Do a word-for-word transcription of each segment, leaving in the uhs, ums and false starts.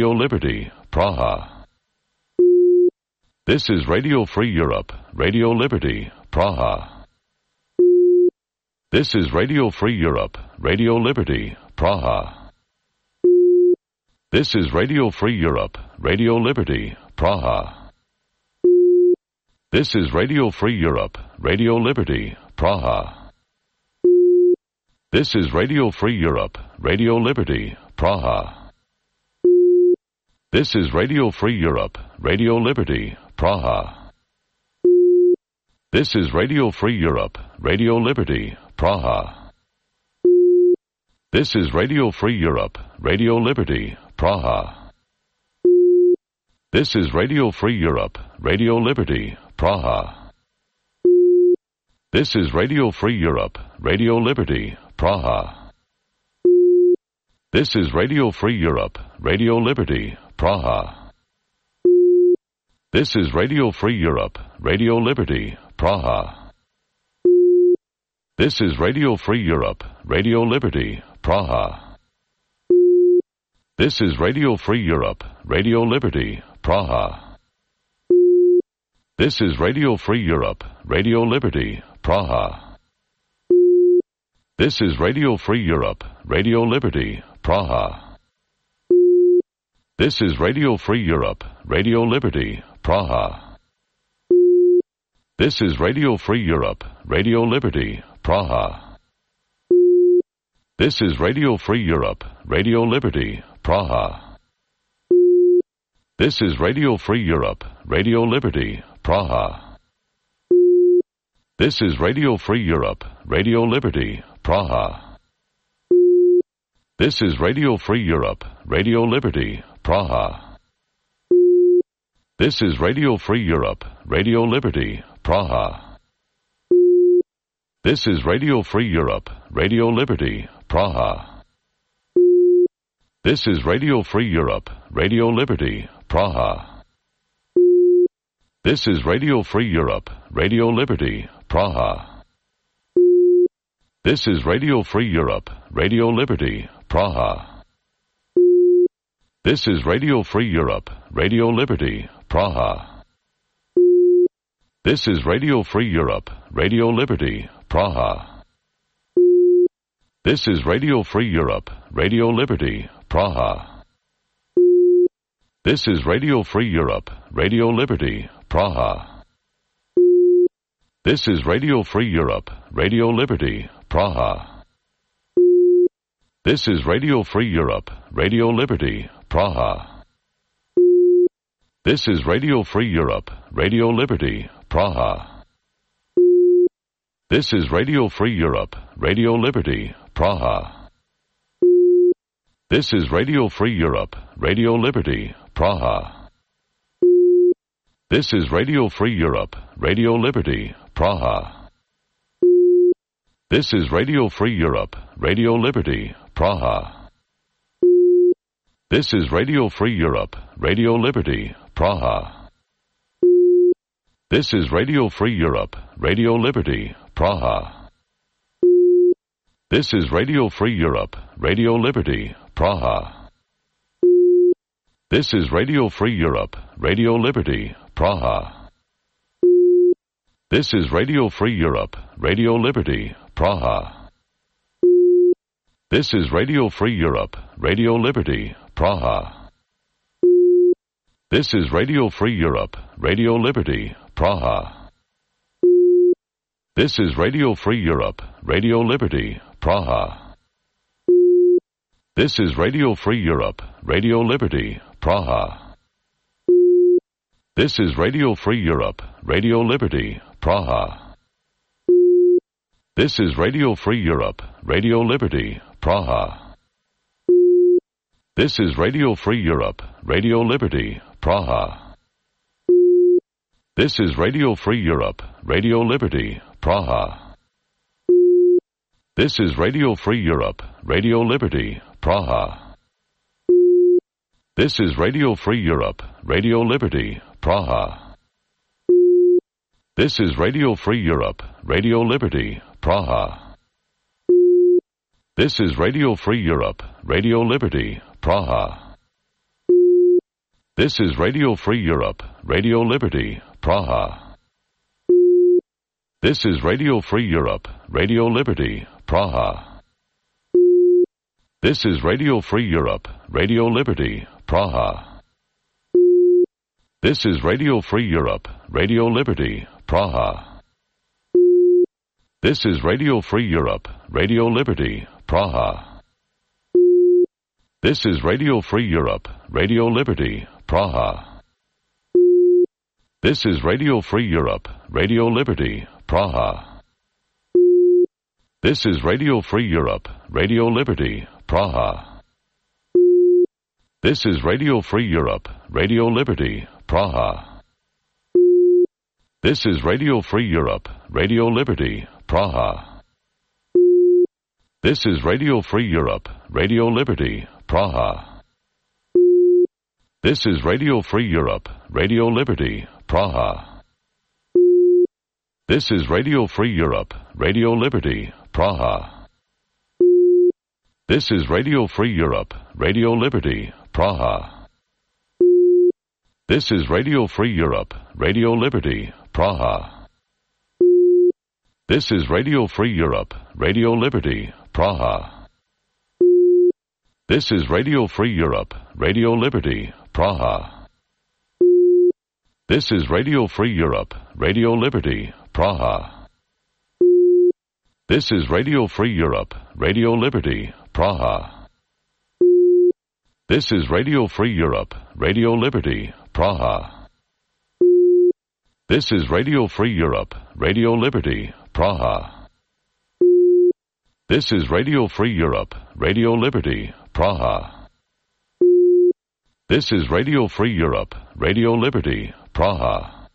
Radio Liberty, Praha. This is Radio Free Europe, Radio Liberty, Praha. This is Radio Free Europe, Radio Liberty, Praha. This is Radio Free Europe, Radio Liberty, Praha. This is Radio Free Europe, Radio Liberty, Praha. This is Radio Free Europe, Radio Liberty, Praha. This is Radio Free Europe, Radio Liberty, Praha. This is Radio Free Europe, Radio Liberty, Praha. This is Radio Free Europe, Radio Liberty, Praha. This is Radio Free Europe, Radio Liberty, Praha. This is Radio Free Europe, Radio Liberty, Praha. This is Radio Free Europe, Radio Liberty, Praha. This is Radio Free Europe, Radio Liberty, Praha. This is Radio Free Europe, Radio Liberty, Praha. This is Radio Free Europe, Radio Liberty, Praha. This is Radio Free Europe, Radio Liberty, Praha. This is Radio Free Europe, Radio Liberty, Praha. This is Radio Free Europe, Radio Liberty, Praha. This is Radio Free Europe, Radio Liberty, Praha. This is Radio Free Europe, Radio Liberty, Praha. This is Radio Free Europe, Radio Liberty, Praha. This is Radio Free Europe, Radio Liberty, Praha. This is Radio Free Europe, Radio Liberty, Praha. This is Radio Free Europe, Radio Liberty, Praha. This is Radio Free Europe, Radio Liberty, Praha. This is Radio Free Europe, Radio Liberty, Praha. This is Radio Free Europe, Radio Liberty, Praha. This is Radio Free Europe, Radio Liberty, Praha. This is Radio Free Europe, Radio Liberty, Praha. This is Radio Free Europe, Radio Liberty, Praha. This is Radio Free Europe, Radio Liberty, Praha. This is Radio Free Europe, Radio Liberty, Praha. This is Radio Free Europe, Radio Liberty, Praha. This is Radio Free Europe, Radio Liberty, Praha. This is Radio Free Europe, Radio Liberty, Praha. This is Radio Free Europe, Radio Liberty, Praha. This is Radio Free Europe, Radio Liberty, Praha. This is Radio Free Europe, Radio Liberty, Praha. This is Radio Free Europe, Radio Liberty, Praha. This is Radio Free Europe, Radio Liberty, Praha. This is Radio Free Europe, Radio Liberty, Praha. This is Radio Free Europe, Radio Liberty, Praha. This is Radio Free Europe, Radio Liberty, Praha. This is Radio Free Europe, Radio Liberty, Praha. This is Radio Free Europe, Radio Liberty, Praha. This is Radio Free Europe, Radio Liberty, Praha. This is Radio Free Europe, Radio Liberty, Praha. This is Radio Free Europe, Radio Liberty, Praha. This is Radio Free Europe, Radio Liberty, Praha. This is Radio Free Europe, Radio Liberty, Praha. This is Radio Free Europe, Radio Liberty, Praha. This is Radio Free Europe, Radio Liberty, Praha. This is Radio Free Europe, Radio Liberty, Praha. This is Radio Free Europe, Radio Liberty, Praha. This is Radio Free Europe, Radio Liberty, Praha. This is Radio Free Europe, Radio Liberty, Praha. This is Radio Free Europe, Radio Liberty, Praha. This is Radio Free Europe, Radio Liberty, Praha. This is Radio Free Europe, Radio Liberty, Praha. This is Radio Free Europe, Radio Liberty, Praha. This is Radio Free Europe, Radio Liberty, Praha. This is Radio Free Europe, Radio Liberty, Praha. This is Radio Free Europe, Radio Liberty, Praha. This is Radio Free Europe, Radio Liberty, Praha. This is Radio Free Europe, Radio Liberty, Praha. This is Radio Free Europe, Radio Liberty, Praha. This is Radio Free Europe, Radio Liberty, Praha. This is Radio Free Europe, Radio Liberty, Praha. This is Radio Free Europe, Radio Liberty, Praha. This is Radio Free Europe, Radio Liberty, Praha. This is Radio Free Europe, Radio Liberty, Praha. This is Radio Free Europe, Radio Liberty, Praha. This is Radio Free Europe, Radio Liberty, Praha. This is Radio Free Europe, Radio Liberty, Praha. This is Radio Free Europe, Radio Liberty, Praha. This is Radio Free Europe, Radio Liberty, Praha. This is Radio Free Europe, Radio Liberty, Praha. This is Radio Free Europe, Radio Liberty, Praha. This is Radio Free Europe, Radio Liberty, Praha.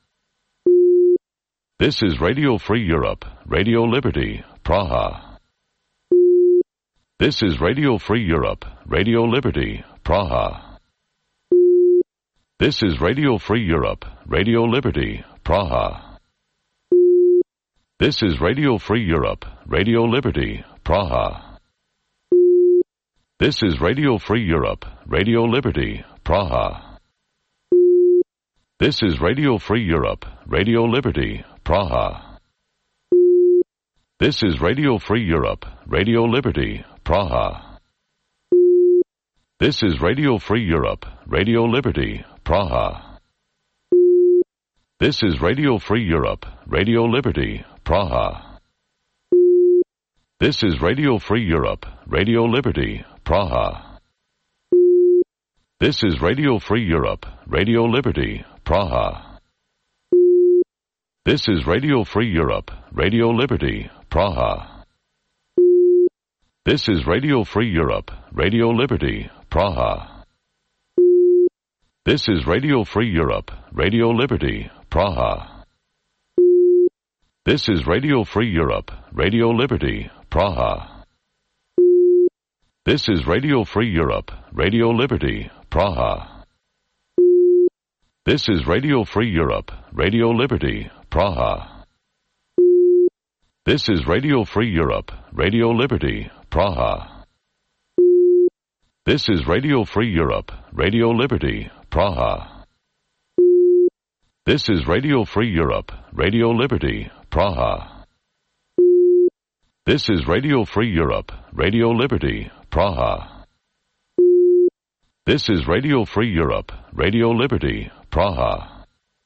This is Radio Free Europe, Radio Liberty, Praha. This is Radio Free Europe, Radio Liberty, Praha. This is Radio Free Europe, Radio Liberty, Praha. This is Radio Free Europe, Radio Liberty, Praha. This is Radio Free Europe, Radio Liberty, Praha. This is Radio Free Europe, Radio Liberty, Praha. This is Radio Free Europe, Radio Liberty, Praha. This is Radio Free Europe, Radio Liberty, Praha. This is Radio Free Europe, Radio Liberty, Praha. This is Radio Free Europe, Radio Liberty, Praha. This is Radio Free Europe, Radio Liberty, Praha. This is Radio Free Europe, Radio Liberty, Praha. This is Radio Free Europe, Radio Liberty, Praha. This is Radio Free Europe, Radio Liberty, Praha. This is Radio Free Europe, Radio Liberty, Praha. This is Radio Free Europe, Radio Liberty, Praha. This is Radio Free Europe, Radio Liberty, Praha. This is Radio Free Europe, Radio Liberty, Praha. This is Radio Free Europe, Radio Liberty, Praha. This is Radio Free Europe, Radio Liberty, Praha. This is Radio Free Europe, Radio Liberty, Praha. This is Radio Free Europe, Radio Liberty, Praha.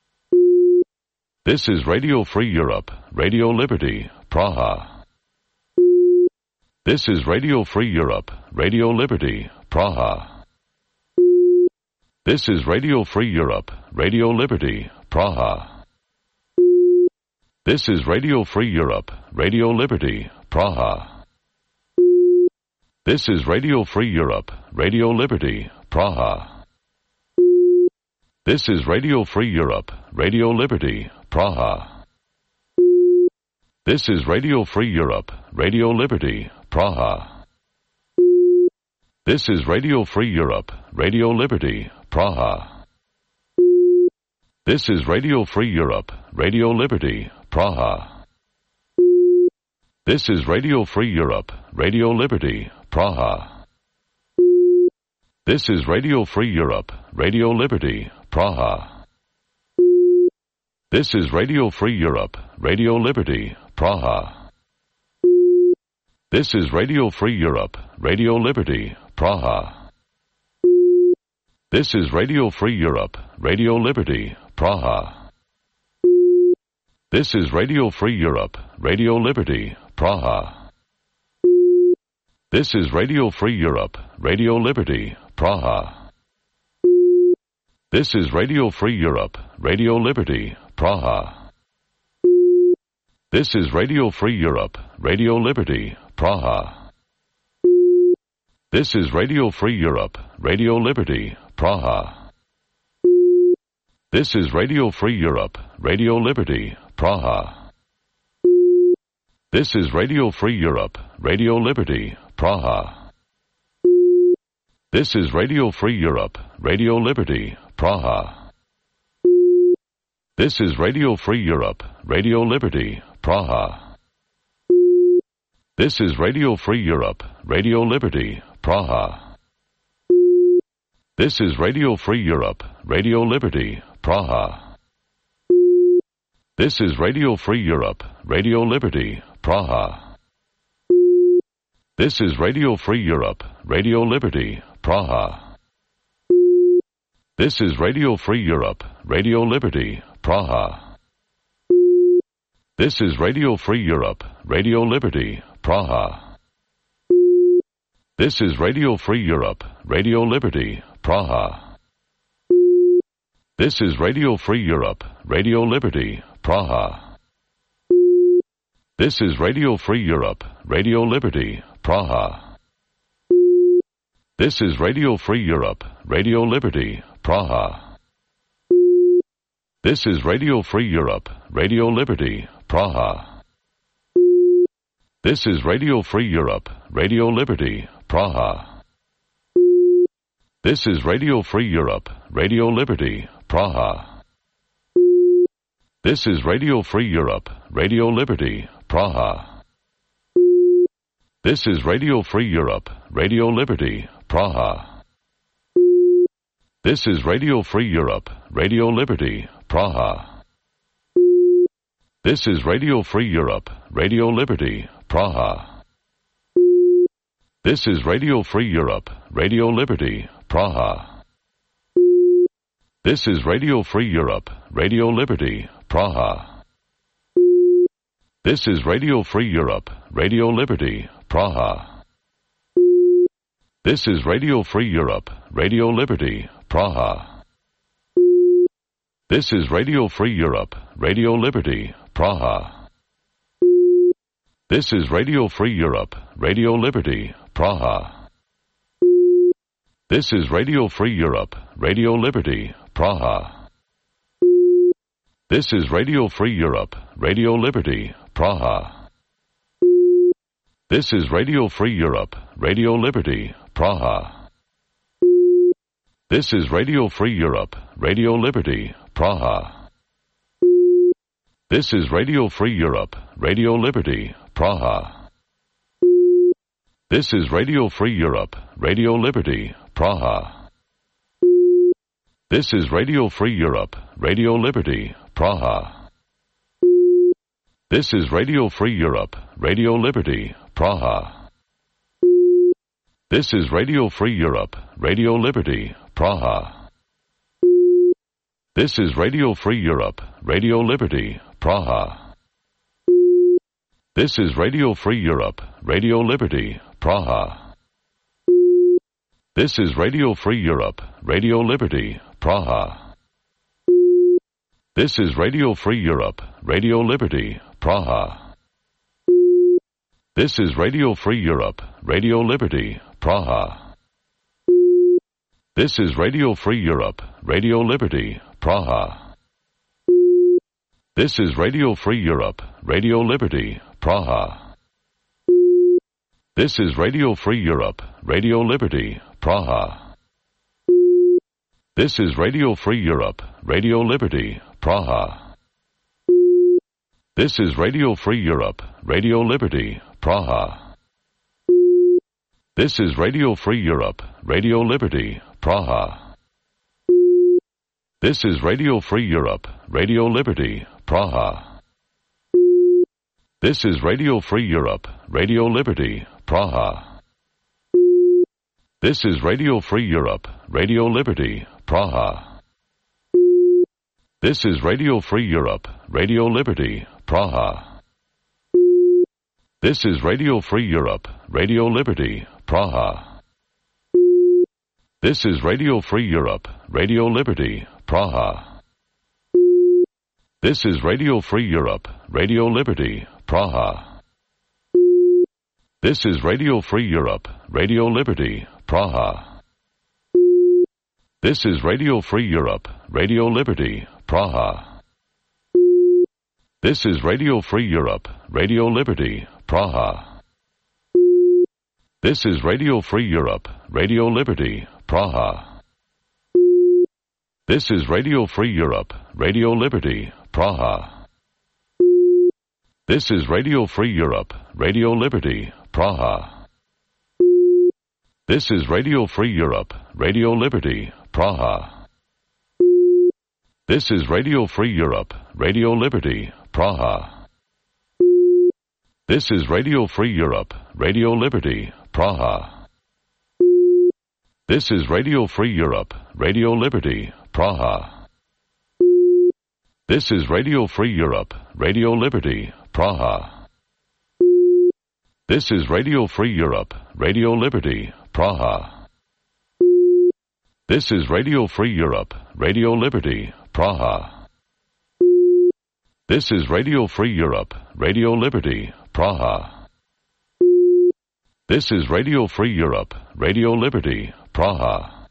This is Radio Free Europe, Radio Liberty, Praha. This is Radio Free Europe, Radio Liberty, Praha. This is Radio Free Europe, Radio Liberty, Praha. This is Radio Free Europe, Radio Liberty, Praha. This is Radio Free Europe, Radio Liberty, Praha. This is Radio Free Europe, Radio Liberty, Praha. This is Radio Free Europe, Radio Liberty, Praha. This is Radio Free Europe, Radio Liberty, Praha. This is Radio Free Europe, Radio Liberty, Praha. This is Radio Free Europe, Radio Liberty, Praha. This is Radio Free Europe, Radio Liberty, Praha. This is Radio Free Europe, Radio Liberty, Praha. This is Radio Free Europe, Radio Liberty, Praha. This is Radio Free Europe, Radio Liberty, Praha. This is Radio Free Europe, Radio Liberty, Praha. This is Radio Free Europe, Radio Liberty, Praha. This is Radio Free Europe, Radio Liberty, Praha. This is Radio Free Europe, Radio Liberty, Praha. This is Radio Free Europe, Radio Liberty, Praha. This is Radio Free Europe, Radio Liberty, Praha. This is Radio Free Europe, Radio Liberty, Praha. This is Radio Free Europe, Radio Liberty, Praha. This is Radio Free Europe, Radio Liberty, Praha. This is Radio Free Europe, Radio Liberty, Praha. This is Radio Free Europe, Radio Liberty, Praha. This is Radio Free Europe, Radio Liberty, Praha. This is Radio Free Europe, Radio Liberty, Praha. This is Radio Free Europe, Radio Liberty, Praha. This is Radio Free Europe, Radio Liberty, Praha. This is Radio Free Europe, Radio Liberty, Praha. This is Radio Free Europe, Radio Liberty, Praha. This is Radio Free Europe, Radio Liberty, Praha. This is Radio Free Europe, Radio Liberty, Praha. This is Radio Free Europe, Radio Liberty, Praha. This is Radio Free Europe, Radio Liberty, Praha. This is Radio Free Europe, Radio Liberty, Praha. This is Radio Free Europe, Radio Liberty, Praha. This is Radio Free Europe, Radio Liberty, Praha. This is Radio Free Europe, Radio Liberty, Praha. This is Radio Free Europe, Radio Liberty, Praha. This is Radio Free Europe, Radio Liberty, Praha. This is Radio Free Europe, Radio Liberty, Praha. This is Radio Free Europe, Radio Liberty, Praha. This is Radio Free Europe, Radio Liberty, Praha. This is Radio Free Europe, Radio Liberty, Praha. This is Radio Free Europe, Radio Liberty, Praha. This is Radio Free Europe, Radio Liberty, Praha. This is Radio Free Europe, Radio Liberty, Praha. This is Radio Free Europe, Radio Liberty, Praha. This is Radio Free Europe, Radio Liberty, Praha. This is Radio Free Europe, Radio Liberty, Praha. This is Radio Free Europe, Radio Liberty, Praha. This is Radio Free Europe, Radio Liberty, Praha. This is Radio Free Europe, Radio Liberty, Praha. This is Radio Free Europe, Radio Liberty, Praha. This is Radio Free Europe, Radio Liberty, Praha. This is Radio Free Europe, Radio Liberty, Praha. This is Radio Free Europe, Radio Liberty, Praha. This is Radio Free Europe, Radio Liberty, Praha. This is Radio Free Europe, Radio Liberty, Praha. This is Radio Free Europe, Radio Liberty, Praha. This is Radio Free Europe, Radio Liberty, Praha. This is Radio Free Europe, Radio Liberty, Praha. This is Radio Free Europe, Radio Liberty, Praha. This is Radio Free Europe, Radio Liberty, Praha. This is Radio Free Europe, Radio Liberty, Praha. This is Radio Free Europe, Radio Liberty, Praha. This is Radio Free Europe, Radio Liberty, Praha. This is Radio Free Europe, Radio Liberty, Praha. This is Radio Free Europe, Radio Liberty, Praha. This is Radio Free Europe, Radio Liberty, Praha. This is Radio Free Europe, Radio Liberty, Praha. This is Radio Free Europe, Radio Liberty, Praha. This is Radio Free Europe, Radio Liberty, Praha. This is Radio Free Europe, Radio Liberty, Praha. This is Radio Free Europe, Radio Liberty, Praha. This is Radio Free Europe, Radio Liberty, Praha. This is Radio Free Europe, Radio Liberty, Praha. This is Radio Free Europe, Radio Liberty, Praha. This is Radio Free Europe, Radio Liberty, Praha. This is Radio Free Europe, Radio Liberty, Praha. This is Radio Free Europe, Radio Liberty, Praha. This is Radio Free Europe, Radio Liberty, Praha. This is Radio Free Europe, Radio Liberty, Praha. This is Radio Free Europe, Radio Liberty, Praha. This is Radio Free Europe, Radio Liberty, Praha. This is Radio Free Europe, Radio Liberty, Praha. This is Radio Free Europe, Radio Liberty, Praha.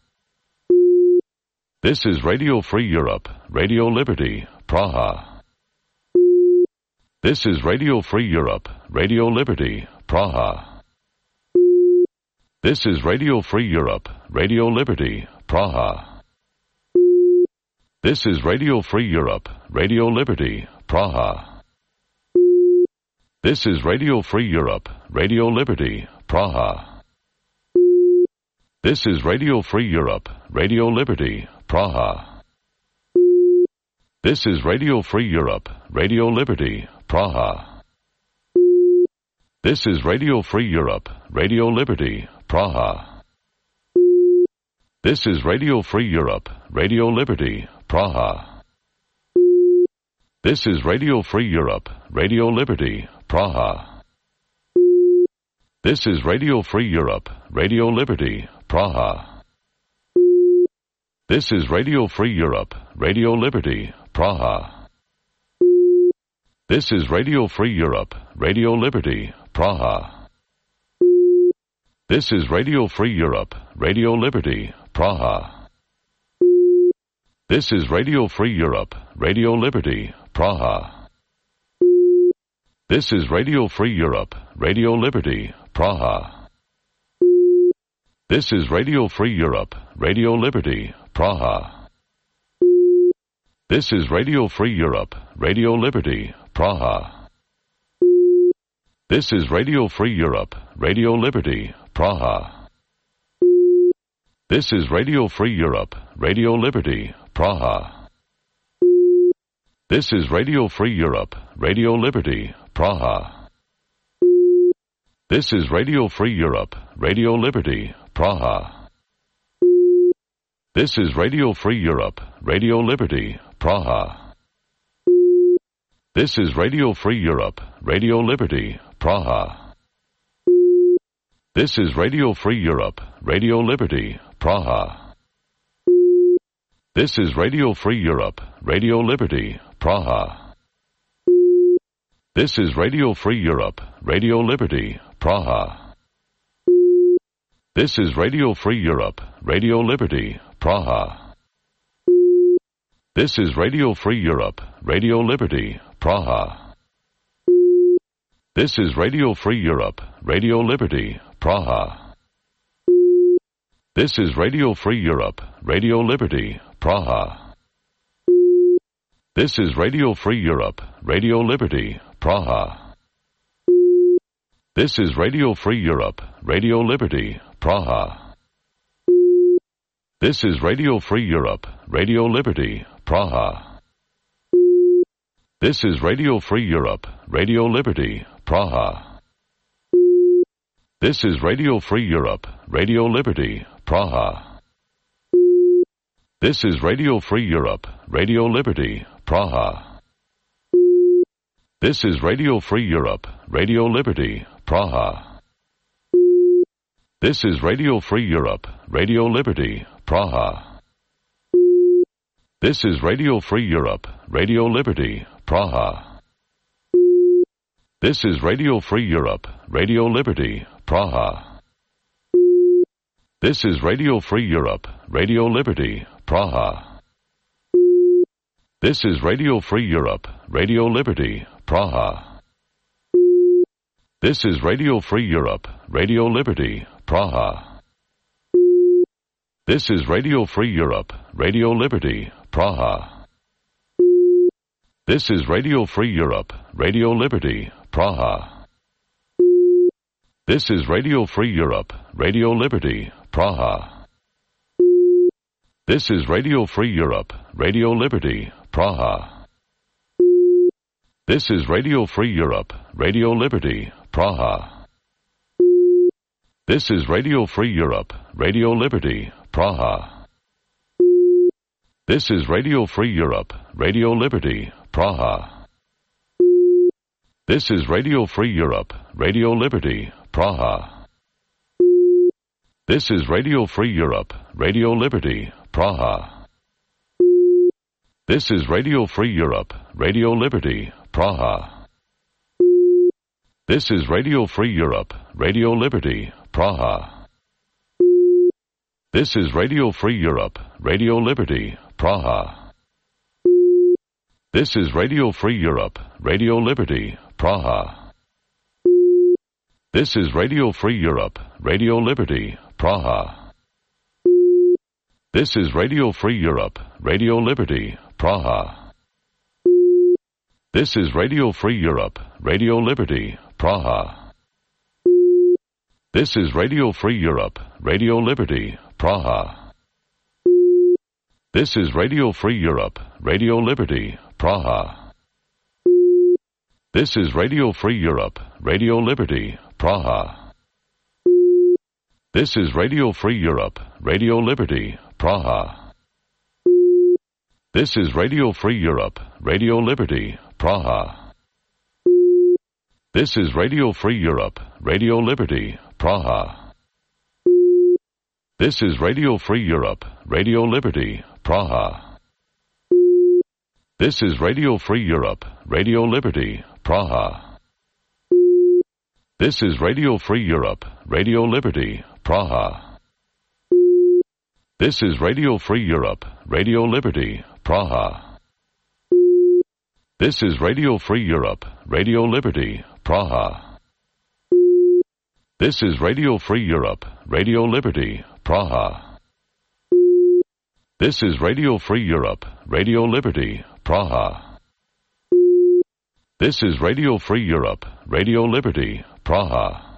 This is Radio Free Europe, Radio Liberty, Praha. This is Radio Free Europe, Radio Liberty, Praha. This is Radio Free Europe, Radio Liberty, Praha. This is Radio Free Europe, Radio Liberty, Praha. This is Radio Free Europe, Radio Liberty, Praha. This is Radio Free Europe, Radio Liberty, Praha. This is Radio Free Europe, Radio Liberty, Praha. This is Radio Free Europe, Radio Liberty, Praha. This is Radio Free Europe, Radio Liberty, Praha. This is Radio Free Europe, Radio Liberty, Praha. This is Radio Free Europe, Radio Liberty, Praha. This is Radio Free Europe, Radio Liberty, Praha. This is Radio Free Europe, Radio Liberty, Praha. This is Radio Free Europe, Radio Liberty, Praha. This is Radio Free Europe, Radio Liberty, Praha. This is Radio Free Europe, Radio Liberty, Praha. This is Radio Free Europe, Radio Liberty, Praha. This is Radio Free Europe, Radio Liberty, Praha. This is Radio Free Europe, Radio Liberty, Praha. This is Radio Free Europe, Radio Liberty, Praha. This is Radio Free Europe, Radio Liberty, Praha. This is Radio Free Europe, Radio Liberty, Praha. This is Radio Free Europe, Radio Liberty, Praha. This is Radio Free Europe, Radio Liberty, Praha. This is Radio Free Europe, Radio Liberty, Praha. This is Radio Free Europe, Radio Liberty, Praha. This is Radio Free Europe, Radio Liberty, Praha. This is Radio Free Europe, Radio Liberty, Praha. This is Radio Free Europe, Radio Liberty, Praha. This is Radio Free Europe, Radio Liberty, Praha. This is Radio Free Europe, Radio Liberty, Praha. This is Radio Free Europe, Radio Liberty, Praha. This is Radio Free Europe, Radio Liberty, Praha. This is Radio Free Europe, Radio Liberty, Praha. This is Radio Free Europe, Radio Liberty, Praha. This is Radio Free Europe, Radio Liberty, Praha. This is Radio Free Europe, Radio Liberty, Praha. This is Radio Free Europe, Radio Liberty, Praha. This is Radio Free Europe, Radio Liberty, Praha. This is Radio Free Europe, Radio Liberty, Praha. This is Radio Free Europe, Radio Liberty, Praha. This is Radio Free Europe, Radio Liberty, Praha. This is Radio Free Europe, Radio Liberty, Praha. This is Radio Free Europe, Radio Liberty, Praha. This is Radio Free Europe, Radio Liberty, Praha. This is Radio Free Europe, Radio Liberty, Praha. This is Radio Free Europe, Radio Liberty, Praha. This is Radio Free Europe, Radio Liberty, Praha. This is Radio Free Europe, Radio Liberty, Praha. This is Radio Free Europe, Radio Liberty, Praha. This is Radio Free Europe, Radio Liberty, Praha. This is Radio Free Europe, Radio Liberty, Praha. This is Radio Free Europe, Radio Liberty, Praha. This is Radio Free Europe, Radio Liberty, Praha. This is Radio Free Europe, Radio Liberty, Praha. This is Radio Free Europe, Radio Liberty, Praha. This is Radio Free Europe, Radio Liberty, Praha. This is Radio Free Europe, Radio Liberty, Praha. This is Radio Free Europe, Radio Liberty, Praha. This is Radio Free Europe, Radio Liberty, Praha. This is Radio Free Europe, Radio Liberty, Praha. This is Radio Free Europe, Radio Liberty, Praha. This is Radio Free Europe, Radio Liberty, Praha. This is Radio Free Europe, Radio Liberty, Praha. This is Radio Free Europe, Radio Liberty, Praha. This is Radio Free Europe, Radio Liberty, Praha. This is Radio Free Europe, Radio Liberty, Praha. This is Radio Free Europe, Radio Liberty, Praha. This is Radio Free Europe, Radio Liberty, Praha. This is Radio Free Europe, Radio Liberty, Praha. This is Radio Free Europe, Radio Liberty, Praha. This is Radio Free Europe, Radio Liberty, Praha. This is Radio Free Europe, Radio Liberty, Praha. This is Radio Free Europe, Radio Liberty, Praha.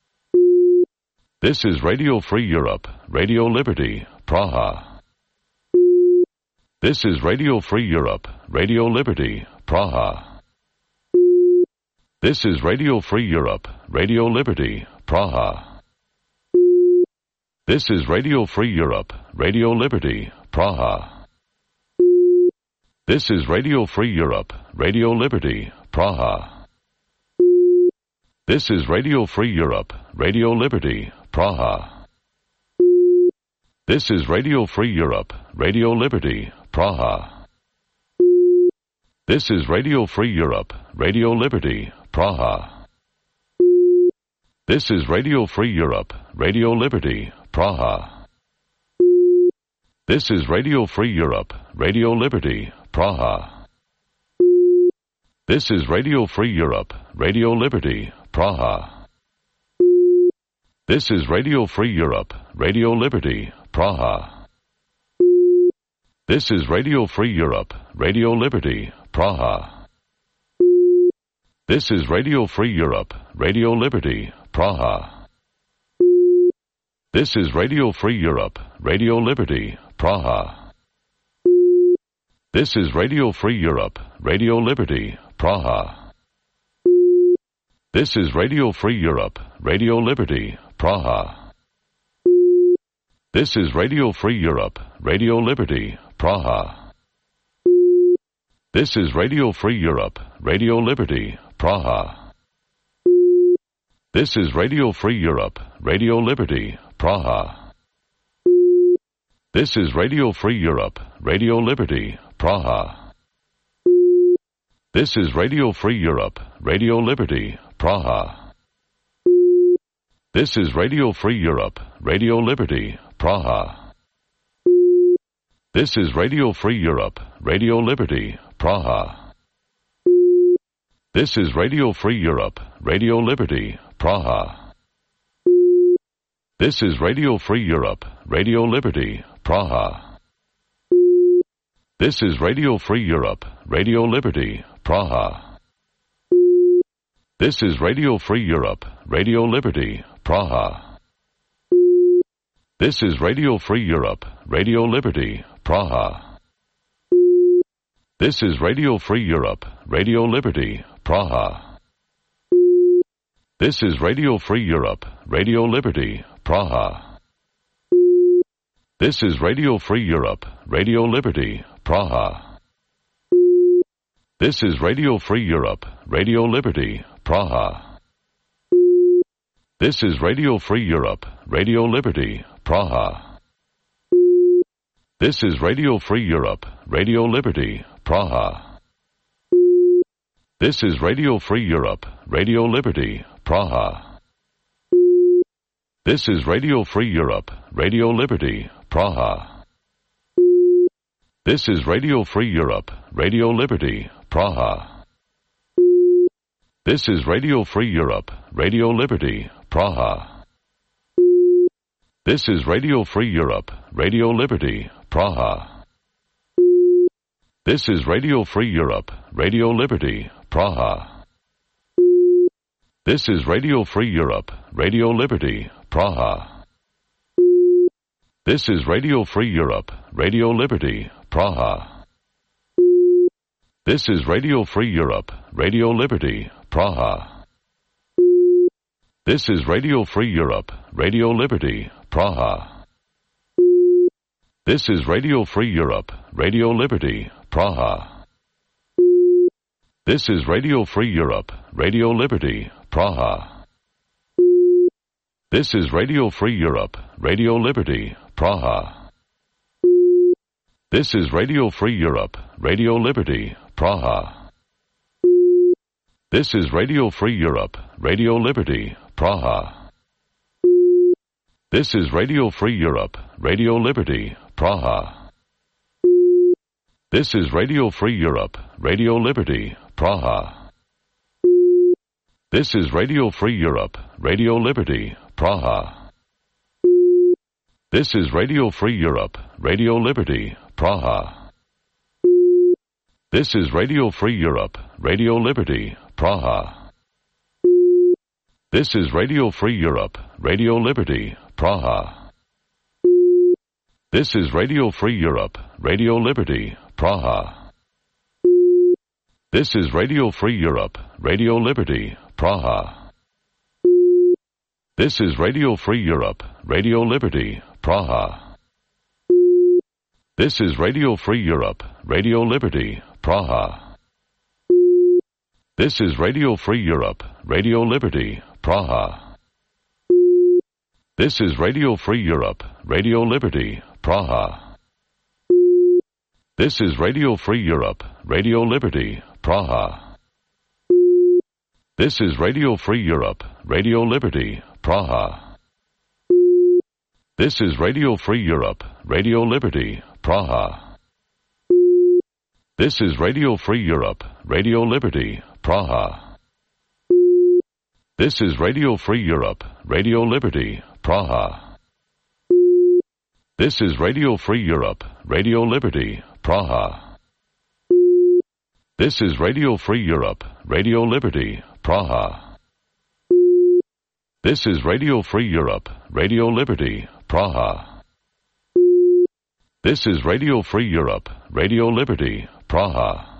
This is Radio Free Europe, Radio Liberty, Praha. This is Radio Free Europe, Radio Liberty, Praha. This is Radio Free Europe, Radio Liberty, Praha. This is Radio Free Europe, Radio Liberty, Praha. This is Radio Free Europe, Radio Liberty, Praha. This is Radio Free Europe, Radio Liberty, Praha. This is Radio Free Europe, Radio Liberty, Praha. This is Radio Free Europe, Radio Liberty, Praha. This is Radio Free Europe, Radio Liberty, Praha. This is Radio Free Europe, Radio Liberty, Praha. This is Radio Free Europe, Radio Liberty, Praha. This is Radio Free Europe, Radio Liberty, Praha. This is Radio Free Europe, Radio Liberty, Praha. This is Radio Free Europe, Radio Liberty, Praha. This is Radio Free Europe, Radio Liberty, Praha. This is Radio Free Europe, Radio Liberty, Praha. This is Radio Free Europe, Radio Liberty, Praha. This is Radio Free Europe, Radio Liberty, Praha. This is Radio Free Europe, Radio Liberty, Praha. This is Radio Free Europe, Radio Liberty, Praha. This is Radio Free Europe, Radio Liberty, Praha. This is Radio Free Europe, Radio Liberty, Praha. This is Radio Free Europe, Radio Liberty, Praha. This is Radio Free Europe, Radio Liberty, Praha. This is Radio Free Europe, Radio Liberty, Praha. This is Radio Free Europe, Radio Liberty, Praha. This is Radio Free Europe, Radio Liberty, Praha. This is Radio Free Europe, Radio Liberty, Praha. This is Radio Free Europe, Radio Liberty, Praha. This is Radio Free Europe, Radio Liberty, Praha. This is Radio Free Europe, Radio Liberty, Praha. This is Radio Free Europe, Radio Liberty, Praha. This is Radio Free Europe, Radio Liberty, Praha. This is Radio Free Europe, Radio Liberty, Praha. This is Radio Free Europe, Radio Liberty, Praha. This is Radio Free Europe, Radio Liberty, Praha. This is Radio Free Europe, Radio Liberty, Praha. This is Radio Free Europe, Radio Liberty, Praha. This is Radio Free Europe, Radio Liberty, Praha. This is Radio Free Europe, Radio Liberty, Praha. This is Radio Free Europe, Radio Liberty, Praha. This is Radio Free Europe, Radio Liberty, Praha. This is Radio Free Europe, Radio Liberty, Praha. This is Radio Free Europe, Radio Liberty, Praha. This is Radio Free Europe, Radio Liberty, Praha. This is Radio Free Europe, Radio Liberty, Praha. This is Radio Free Europe, Radio Liberty, Praha. This is Radio Free Europe, Radio Liberty, Praha. This is Radio Free Europe, Radio Liberty, Praha. This is Radio Free Europe, Radio Liberty, Praha. This is Radio Free Europe, Radio Liberty, Praha. This is Radio Free Europe, Radio Liberty, Praha. This is Radio Free Europe, Radio Liberty, Praha. This is Radio Free Europe, Radio Liberty, Praha. This is Radio Free Europe, Radio Liberty, Praha. This is Radio Free Europe, Radio Liberty, Praha. This is Radio Free Europe, Radio Liberty, Praha. This is Radio Free Europe, Radio Liberty, Praha. This is Radio Free Europe, Radio Liberty, Praha. This is Radio Free Europe, Radio Liberty, Praha. This is Radio Free Europe, Radio Liberty, Praha. This is Radio Free Europe, Radio Liberty, Praha. This is Radio Free Europe, Radio Liberty, Praha. This is Radio Free Europe, Radio Liberty, Praha. This is Radio Free Europe, Radio Liberty, Praha. This is Radio Free Europe, Radio Liberty, Praha. This is Radio Free Europe, Radio Liberty, Praha. This is Radio Free Europe, Radio Liberty, Praha. This is Radio Free Europe, Radio Liberty, Praha. This is Radio Free Europe, Radio Liberty, Praha. This is Radio Free Europe, Radio Liberty, Praha.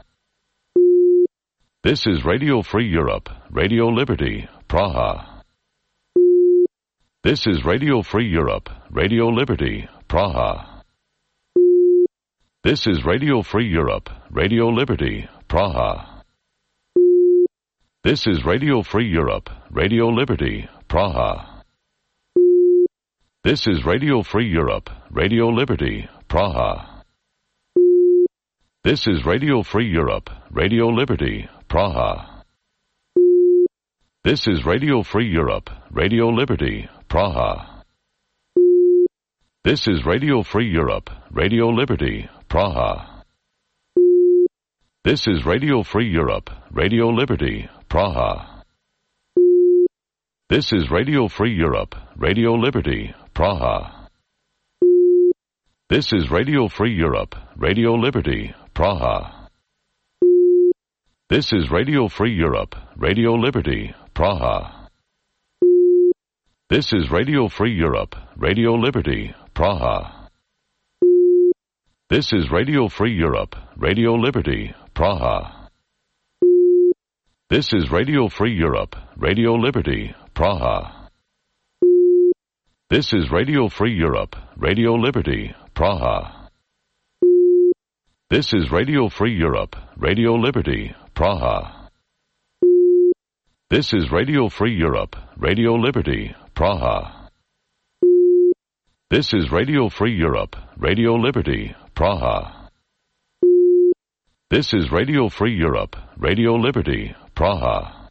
This is Radio Free Europe, Radio Liberty, Praha. This is Radio Free Europe, Radio Liberty, Praha. This is Radio Free Europe, Radio Liberty, Praha. This is Radio Free Europe, Radio Liberty, Praha. This is Radio Free Europe, Radio Liberty, Praha. This is Radio Free Europe, Radio Liberty, Praha. This is Radio Free Europe, Radio Liberty, Praha. This is Radio Free Europe, Radio Liberty, Praha. This is Radio Free Europe, Radio Liberty, Praha. This is Radio Free Europe, Radio Liberty, Praha. This is Radio Free Europe, Radio Liberty, Praha. This is Radio Free Europe, Radio Liberty, Praha. This is Radio Free Europe, Radio Liberty, Praha. This is Radio Free Europe, Radio Liberty, Praha. This is Radio Free Europe, Radio Liberty, Praha. This is Radio Free Europe, Radio Liberty, Praha. This is Radio Free Europe, Radio Liberty, Praha. This is Radio Free Europe, Radio Liberty, Praha. This is Radio Free Europe, Radio Liberty, Praha. This is Radio Free Europe, Radio Liberty, Praha.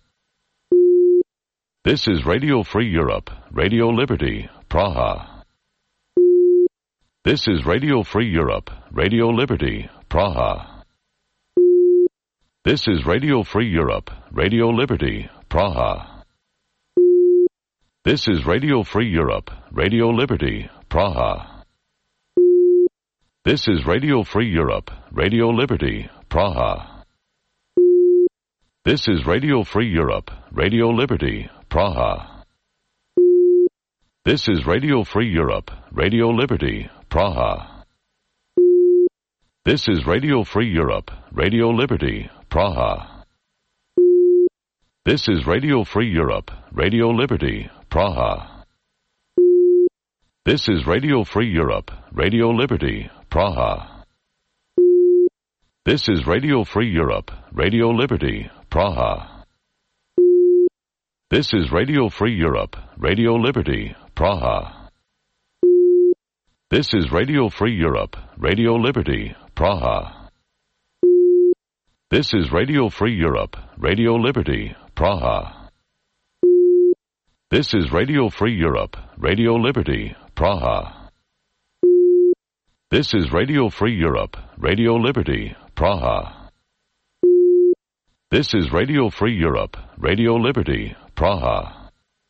This is Radio Free Europe, Radio Liberty, Praha. This is Radio Free Europe, Radio Liberty, Praha. This is Radio Free Europe, Radio Liberty, Praha. This is Radio Free Europe, Radio Liberty, Praha. This is Radio Free Europe, Radio Liberty, Praha. This is Radio Free Europe, Radio Liberty, Praha. This is Radio Free Europe, Radio Liberty, Praha. This is Radio Free Europe, Radio Liberty, Praha. This is Radio Free Europe, Radio Liberty, Praha. This is Radio Free Europe, Radio Liberty, Praha. This is Radio Free Europe, Radio Liberty, Praha. This is Radio Free Europe, Radio Liberty, Praha. This is Radio Free Europe, Radio Liberty, Praha. This is Radio Free Europe, Radio Liberty, Praha. This is Radio Free Europe, Radio Liberty, Praha. This is Radio Free Europe, Radio Liberty, Praha. This is Radio Free Europe, Radio Liberty, Praha.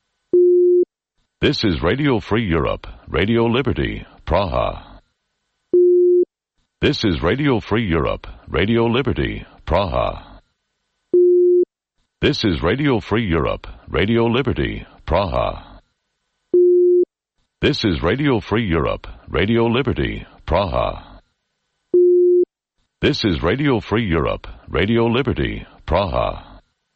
This is Radio Free Europe, Radio Liberty, Praha. This is Radio Free Europe, Radio Liberty, Praha. This is Radio Free Europe, Radio Liberty, Praha. This is Radio Free Europe, Radio Liberty, Praha. This is Radio Free Europe, Radio Liberty, Praha.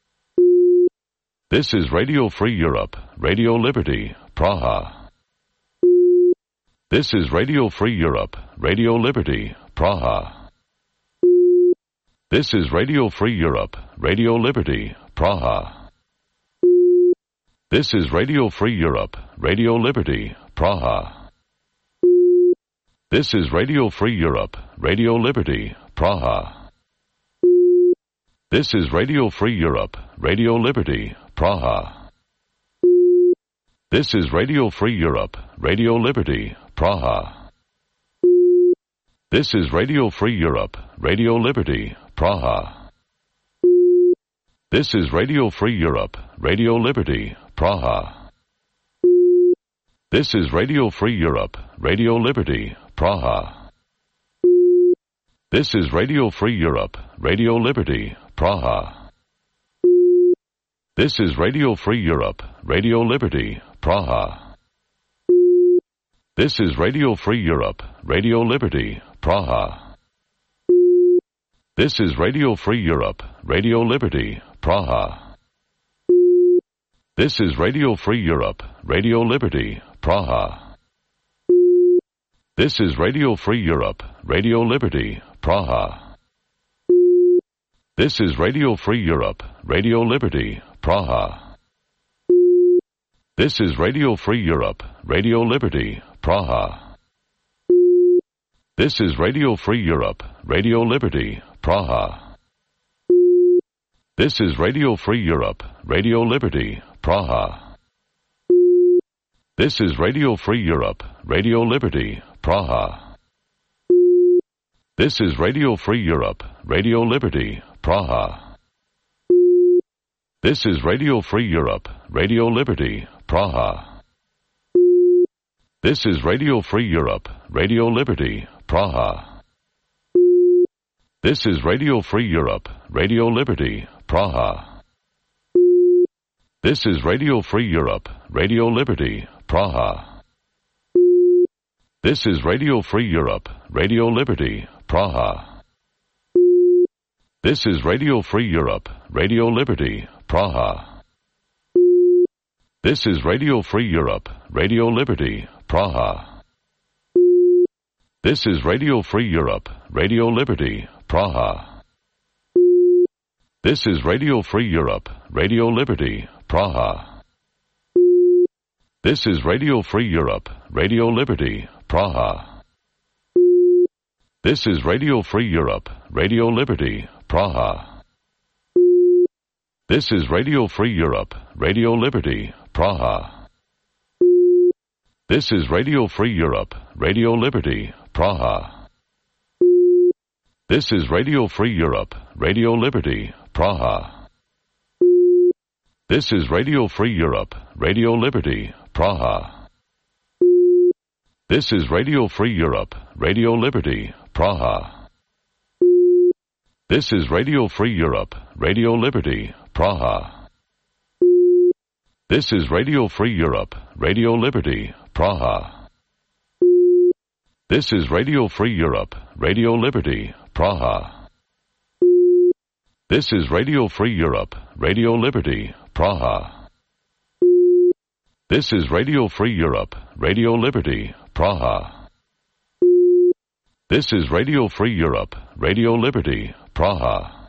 This is Radio Free Europe, Radio Liberty, Praha. This is Radio Free Europe, Radio Liberty, Praha. This is Radio Free Europe, Radio Liberty, Praha. This is Radio Free Europe, Radio Liberty, Praha. This is Radio Free Europe, Radio Liberty, Praha. This is Radio Free Europe, Radio Liberty, Praha. This is Radio Free Europe, Radio Liberty, Praha. This is Radio Free Europe, Radio Liberty, Praha. This is Radio Free Europe, Radio Liberty, Praha. This is Radio Free Europe, Radio Liberty, Praha. This is Radio Free Europe, Radio Liberty, Praha. This is Radio Free Europe, Radio Liberty, Praha. This is Radio Free Europe, Radio Liberty, Praha. This is Radio Free Europe, Radio Liberty, Praha. This is Radio Free Europe, Radio Liberty, Praha. This is Radio Free Europe, Radio Liberty, Praha. This is Radio Free Europe, Radio Liberty, Praha. This is Radio Free Europe, Radio Liberty, Praha. This is Radio Free Europe, Radio Liberty, Praha. This is Radio Free Europe, Radio Liberty, Praha. This is Radio Free Europe, Radio Liberty, Praha. This is Radio Free Europe, Radio Liberty, Praha. This is Radio Free Europe, Radio Liberty, Praha. This is Radio Free Europe, Radio Liberty, Praha. This is Radio Free Europe, Radio Liberty, Praha. This is Radio Free Europe, Radio Liberty, Praha. This is Radio Free Europe, Radio Liberty, Praha. This is Radio Free Europe, Radio Liberty, Praha. This is Radio Free Europe, Radio Liberty, Praha. This is Radio Free Europe, Radio Liberty, Praha. This is Radio Free Europe, Radio Liberty, Praha. This is Radio Free Europe, Radio Liberty, Praha. This is Radio Free Europe, Radio Liberty, Praha. This is Radio Free Europe, Radio Liberty, Praha. This is Radio Free Europe, Radio Liberty, Praha. This is Radio Free Europe, Radio Liberty, Praha. This is Radio Free Europe, Radio Liberty, Praha. This is Radio Free Europe, Radio Liberty, Praha. This is Radio Free Europe, Radio Liberty, Praha. This is Radio Free Europe, Radio Liberty, Praha. This is Radio Free Europe, Radio Liberty, Praha. This is Radio Free Europe, Radio Liberty, Praha. This is Radio Free Europe, Radio Liberty, Praha. This is Radio Free Europe, Radio Liberty, Praha.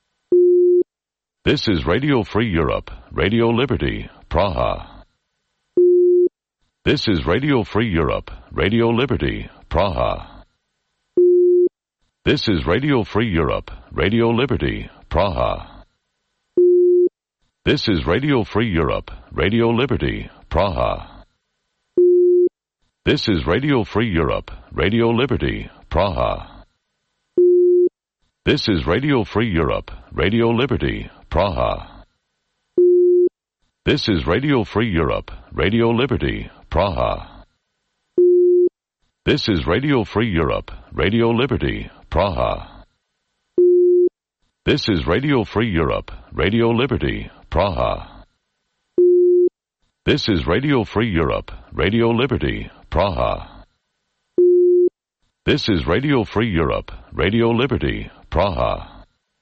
This is Radio Free Europe, Radio Liberty, Praha. This is Radio Free Europe, Radio Liberty, Praha. This is Radio Free Europe, Radio Liberty, Praha. This is Radio Free Europe, Radio Liberty, Praha. This is Radio Free Europe, Radio Liberty, Praha. This is Radio Free Europe, Radio Liberty, Praha. This is Radio Free Europe, Radio Liberty, Praha. This is Radio Free Europe, Radio Liberty, Praha. This is Radio Free Europe, Radio Liberty, Praha. This is Radio Free Europe, Radio Liberty, Praha. This is Radio Free Europe, Radio Liberty, Praha.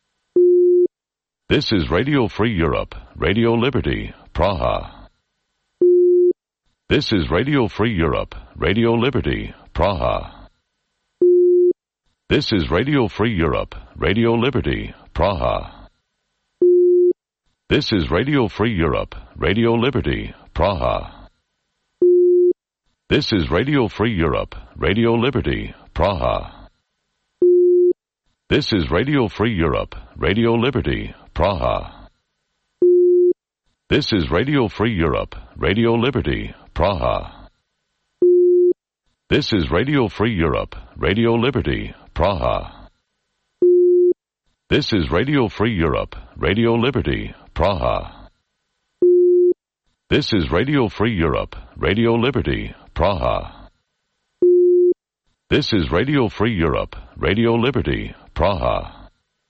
This is Radio Free Europe, Radio Liberty, Praha. This is Radio Free Europe, Radio Liberty, Praha. This is Radio Free Europe, Radio Liberty, Praha. This is Radio Free Europe, Radio Liberty, Praha. This is Radio Free Europe, Radio Liberty, Praha. This is Radio Free Europe, Radio Liberty, Praha. This is Radio Free Europe, Radio Liberty, Praha. This is Radio Free Europe, Radio Liberty, Praha. This is Radio Free Europe, Radio Liberty, Praha. This is Radio Free Europe, Radio Liberty, Praha. This is Radio Free Europe, Radio Liberty, Praha.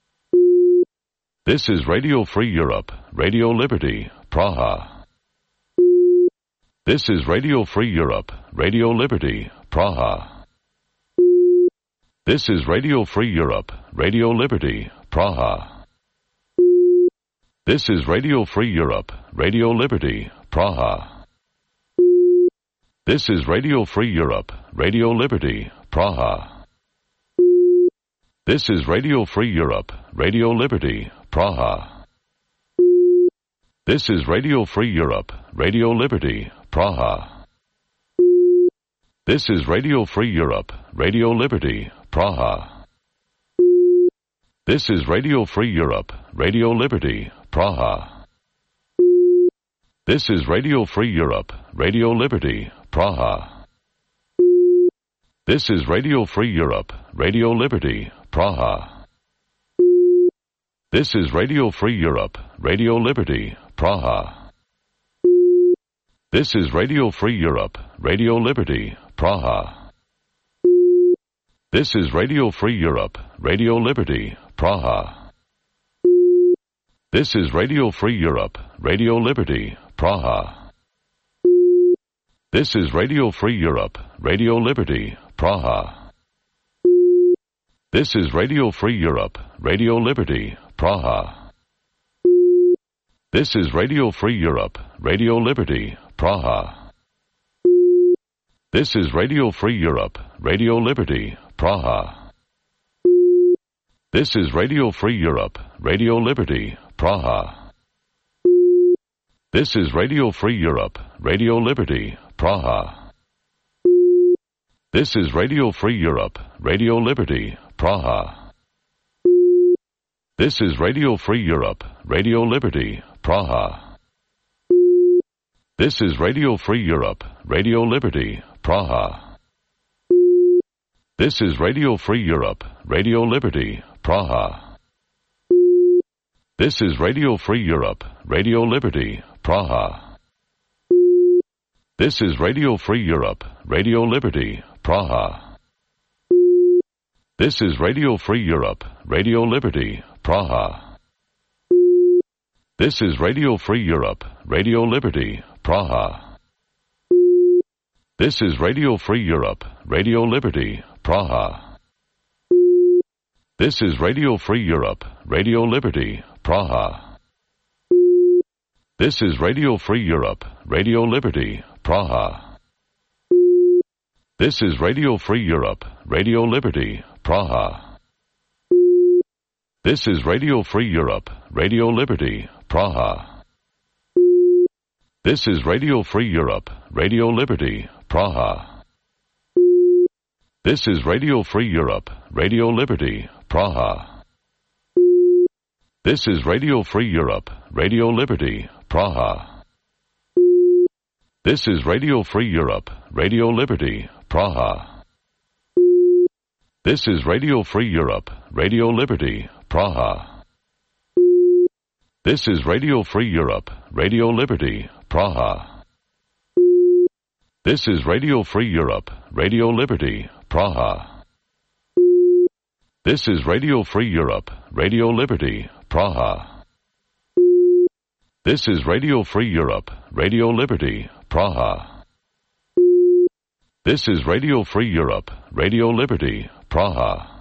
This is Radio Free Europe, Radio Liberty, Praha. This is Radio Free Europe, Radio Liberty, Praha. This is Radio Free Europe, Radio Liberty, Praha. This is Radio Free Europe, Radio Liberty, Praha. This is Radio Free Europe, Radio Liberty, Praha. This is Radio Free Europe, Radio Liberty, Praha. This is Radio Free Europe, Radio Liberty, Praha. This is Radio Free Europe, Radio Liberty, Praha. This is Radio Free Europe, Radio Liberty, Praha. This is Radio Free Europe, Radio Liberty, Praha. This is Radio Free Europe, Radio Liberty, Praha. This is Radio Free Europe, Radio Liberty, Praha. This is Radio Free Europe, Radio Liberty, Praha. This is Radio Free Europe, Radio Liberty, Praha. This is Radio Free Europe, Radio Liberty, Praha. This is Radio Free Europe, Radio Liberty, Praha. This is Radio Free Europe, Radio Liberty, Praha. This is Radio Free Europe, Radio Liberty, Praha. This is Radio Free Europe, Radio Liberty, Praha. This is Radio Free Europe, Radio Liberty, Praha. This is Radio Free Europe, Radio Liberty, Praha. This is Radio Free Europe, Radio Liberty, Praha. This is Radio Free Europe, Radio Liberty, Praha. This is Radio Free Europe, Radio Liberty, Praha. This is Radio Free Europe, Radio Liberty, Praha. This is Radio Free Europe, Radio Liberty, Praha. This is Radio Free Europe, Radio Liberty, Praha. This is Radio Free Europe, Radio Liberty, Praha. This is Radio Free Europe, Radio Liberty, Praha. This is Radio Free Europe, Radio Liberty, Praha. This is Radio Free Europe, Radio Liberty, Praha. This is Radio Free Europe, Radio Liberty, Praha. This is Radio Free Europe, Radio Liberty, Praha. This is Radio Free Europe, Radio Liberty, Praha. This is Radio Free Europe, Radio Liberty, Praha. This is Radio Free Europe, Radio Liberty, Praha. This is Radio Free Europe, Radio Liberty, Praha. This is Radio Free Europe, Radio Liberty, Praha. This is Radio Free Europe, Radio Liberty, Praha. This is Radio Free Europe, Radio Liberty, Praha. This is Radio Free Europe, Radio Liberty, Praha. This is Radio Free Europe, Radio Liberty, Praha. This is Radio Free Europe, Radio Liberty, Praha. This is Radio Free Europe, Radio Liberty, Praha.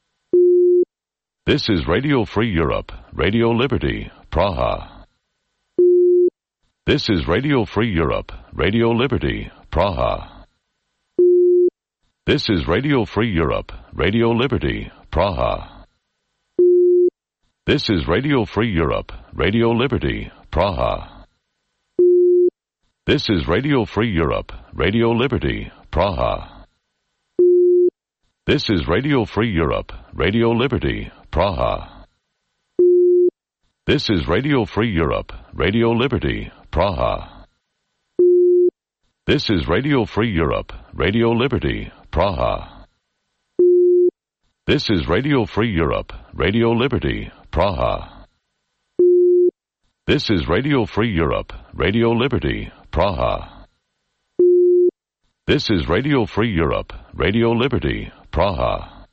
This is Radio Free Europe, Radio Liberty, Praha. This is Radio Free Europe, Radio Liberty, Praha. This is Radio Free Europe, Radio Liberty, Praha. This is Radio Free Europe, Radio Liberty, Praha. This is Radio Free Europe, Radio Liberty, Praha. This is Radio Free Europe, Radio Liberty, Praha. This is Radio Free Europe, Radio Liberty, Praha. This is Radio Free Europe, Radio Liberty, Praha. This is Radio Free Europe, Radio Liberty, Praha. This is Radio Free Europe, Radio Liberty, Praha. This is Radio Free Europe, Radio Liberty, Praha.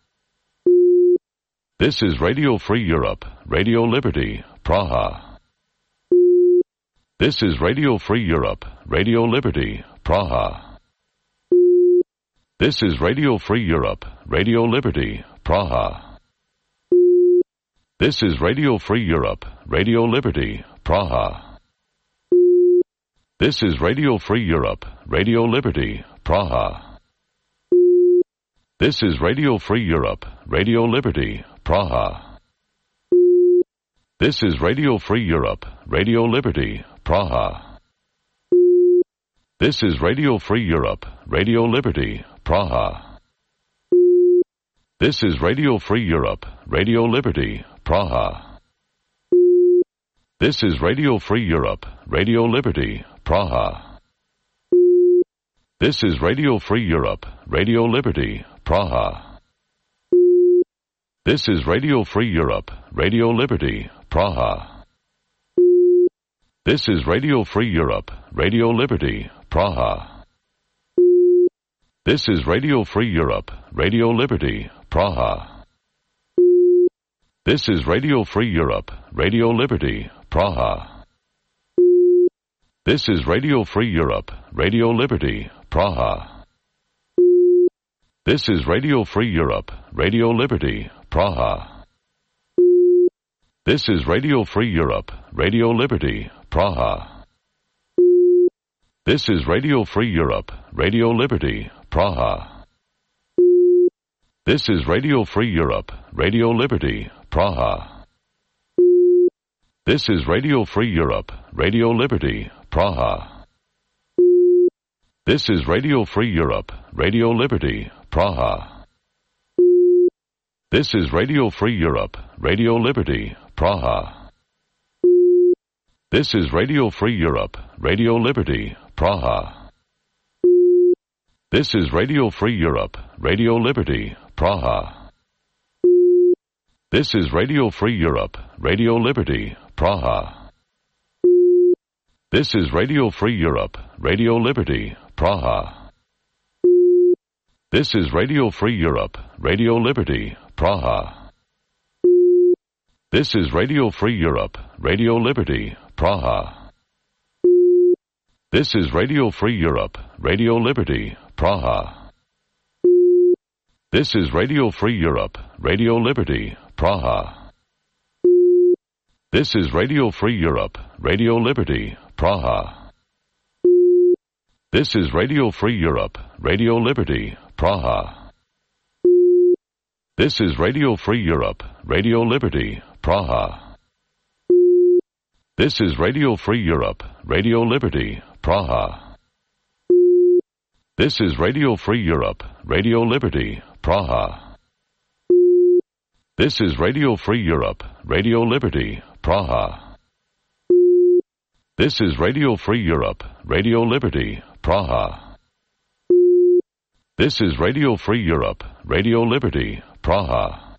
This is Radio Free Europe, Radio Liberty, Praha. This is Radio Free Europe, Radio Liberty, Praha. This is Radio Free Europe, Radio Liberty, Praha. This is Radio Free Europe, Radio Liberty, Praha. This is Radio Free Europe, Radio Liberty, Praha. This is Radio Free Europe, Radio Liberty, Praha. This is Radio Free Europe, Radio Liberty, Praha. This is Radio Free Europe, Radio Liberty, Praha. This is Radio Free Europe, Radio Liberty, Praha. This is Radio Free Europe, Radio Liberty, Praha. This is Radio Free Europe, Radio Liberty, Praha. This is Radio Free Europe, Radio Liberty, Praha. This is Radio Free Europe, Radio Liberty, Praha. This is Radio Free Europe, Radio Liberty, Praha. This is Radio Free Europe, Radio Liberty, Praha. This is Radio Free Europe, Radio Liberty, Praha. This is Radio Free Europe, Radio Liberty, Praha. This is Radio Free Europe, Radio Liberty, Praha. This is Radio Free Europe, Radio Liberty, Praha. This is Radio Free Europe, Radio Liberty, Praha. This is Radio Free Europe, Radio Liberty, Praha. This is Radio Free Europe, Radio Liberty, Praha. This is Radio Free Europe, Radio Liberty, Praha. This is Radio Free Europe, Radio Liberty, Praha. This is Radio Free Europe, Radio Liberty, Praha. This is Radio Free Europe, Radio Liberty, Praha. This is Radio Free Europe, Radio Liberty, Praha. This is Radio Free Europe, Radio Liberty, Praha. This is Radio Free Europe, Radio Liberty, Praha. This is Radio Free Europe, Radio Liberty, Praha. This is Radio Free Europe, Radio Liberty, Praha. This is Radio Free Europe, Radio Liberty, Praha. This is Radio Free Europe, Radio Liberty, Praha. This is Radio Free Europe, Radio Liberty, Praha. This is Radio Free Europe, Radio Liberty, Praha. This is Radio Free Europe, Radio Liberty, Praha. This is Radio Free Europe, Radio Liberty, Praha. This is Radio Free Europe, Radio Liberty, Praha. This is Radio Free Europe, Radio Liberty, Praha.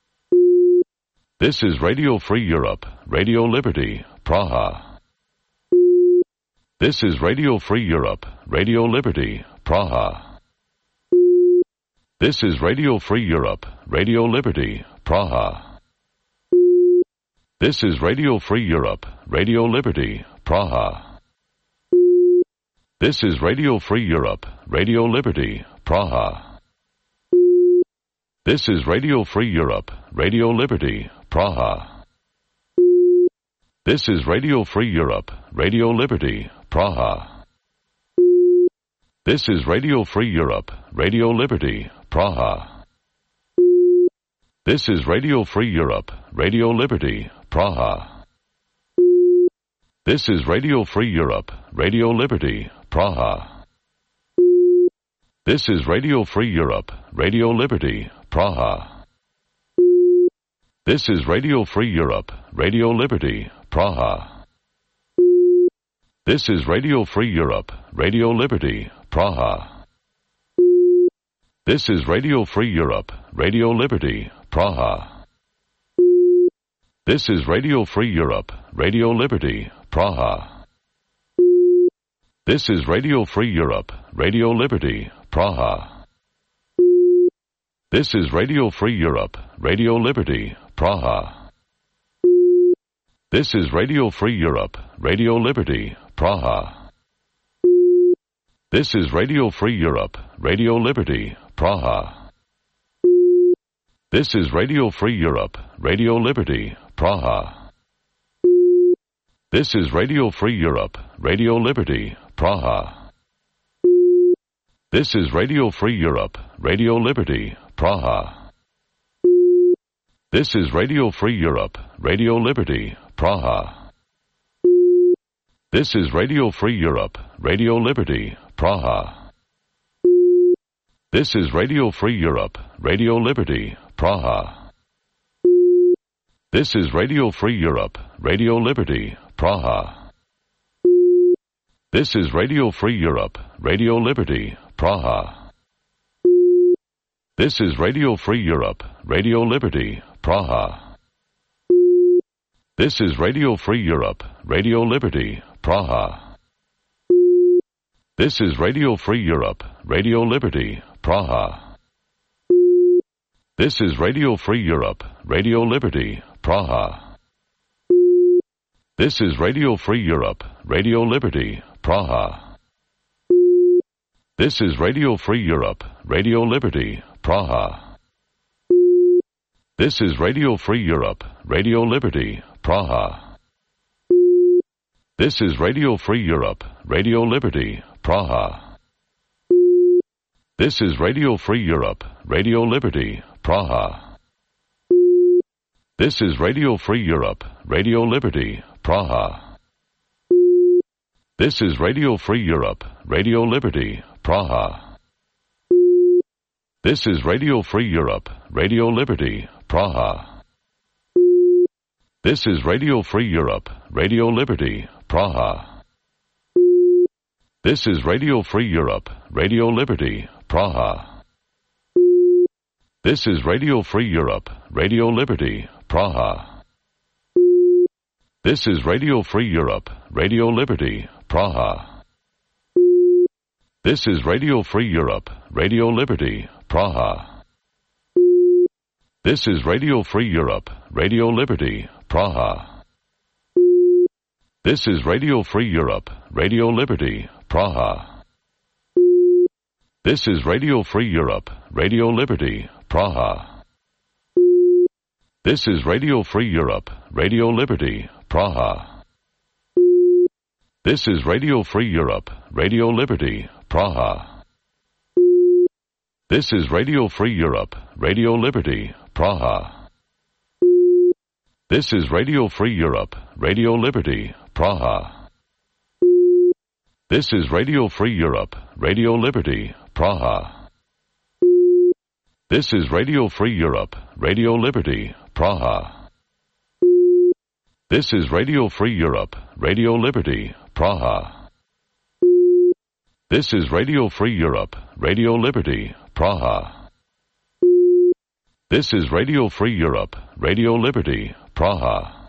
This is Radio Free Europe, Radio Liberty, Praha. This is Radio Free Europe, Radio Liberty, Praha. This is Radio Free Europe, Radio Liberty, Praha. This is Radio Free Europe, Radio Liberty, Praha. This is Radio Free Europe, Radio Liberty, Praha. This is Radio Free Europe, Radio Liberty, Praha. This is Radio Free Europe, Radio Liberty, Praha. This is Radio Free Europe, Radio Liberty, Praha. This is Radio Free Europe, Radio Liberty, Praha. This is Radio Free Europe, Radio Liberty, Praha. This is Radio Free Europe, Radio Liberty, Praha. This is Radio Free Europe, Radio Liberty, Praha. This is Radio Free Europe, Radio Liberty, Praha. This is Radio Free Europe, Radio Liberty, Praha. This is Radio Free Europe, Radio Liberty, Praha. This is Radio Free Europe, Radio Liberty, Praha. This is Radio Free Europe, Radio Liberty, Praha. This is Radio Free Europe, Radio Liberty, Praha. This is Radio Free Europe, Radio Liberty, Praha. This is Radio Free Europe, Radio Liberty, Praha. This is Radio Free Europe, Radio Liberty, Praha. This is Radio Free Europe, Radio Liberty, Praha. This is Radio Free Europe, Radio Liberty, Praha. This is Radio Free Europe, Radio Liberty, Praha. This is Radio Free Europe, Radio Liberty, Praha. This is Radio Free Europe, Radio Liberty, Praha. This is Radio Free Europe, Radio Liberty, Praha. This is Radio Free Europe, Radio Liberty, Praha. This is Radio Free Europe, Radio Liberty, Praha. This is Radio Free Europe, Radio Liberty, Praha. This is Radio Free Europe, Radio Liberty, Praha. This is Radio Free Europe, Radio Liberty, Praha. This is Radio Free Europe, Radio Liberty, Praha. This is Radio Free Europe, Radio Liberty, Praha. This is Radio Free Europe, Radio Liberty, Praha. This is Radio Free Europe, Radio Liberty, Praha. This is Radio Free Europe, Radio Liberty, Praha. This is Radio Free Europe, Radio Liberty, Praha. This is Radio Free Europe, Radio Liberty, Praha. This is Radio Free Europe, Radio Liberty, Praha. This is Radio Free Europe, Radio Liberty, Praha. This is Radio Free Europe, Radio Liberty, Praha. This is Radio Free Europe, Radio Liberty, Praha. This is Radio Free Europe, Radio Liberty, Praha. This is Radio Free Europe, Radio Liberty, Praha. This is Radio Free Europe, Radio Liberty, Praha. This is Radio Free Europe, Radio Liberty, Praha. This is Radio Free Europe, Radio Liberty, Praha. This is Radio Free Europe, Radio Liberty, Praha. This is Radio Free Europe, Radio Liberty, Praha. This is Radio Free Europe, Radio Liberty, Praha. This is Radio Free Europe, Radio Liberty, Praha. This is Radio Free Europe, Radio Liberty, Praha. This is Radio Free Europe, Radio Liberty, Praha. This is Radio Free Europe, Radio Liberty, Praha. This is Radio Free Europe, Radio Liberty, Praha.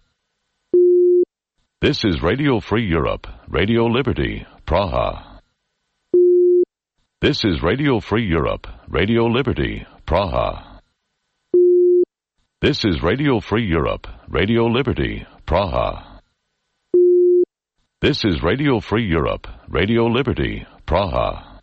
This is Radio Free Europe, Radio Liberty, Praha. This is Radio Free Europe, Radio Liberty, Praha. This is Radio Free Europe, Radio Liberty, Praha. This is Radio Free Europe, Radio Liberty, Praha.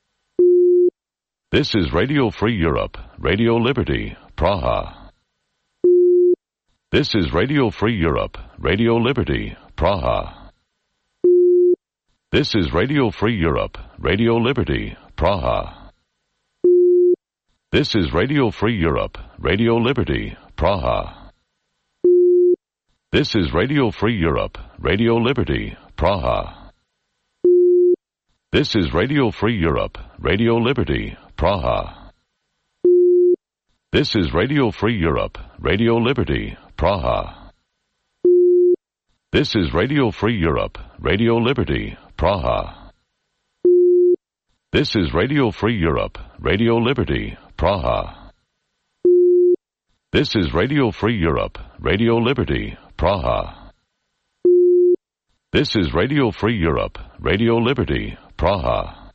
This is Radio Free Europe, Radio Liberty, Praha. This is Radio Free Europe, Radio Liberty, Praha. This is Radio Free Europe, Radio Liberty, Praha. This is Radio Free Europe, Radio Liberty, Praha. This is Radio Free Europe, Radio Liberty, Praha. This is Radio Free Europe, Radio Liberty, Praha. This is Radio Free Europe, Radio Liberty, Praha. This is Radio Free Europe, Radio Liberty, Praha. This is Radio Free Europe, Radio Liberty, Praha. This is Radio Free Europe, Radio Liberty, Praha. This is Radio Free Europe, Radio Liberty, Praha.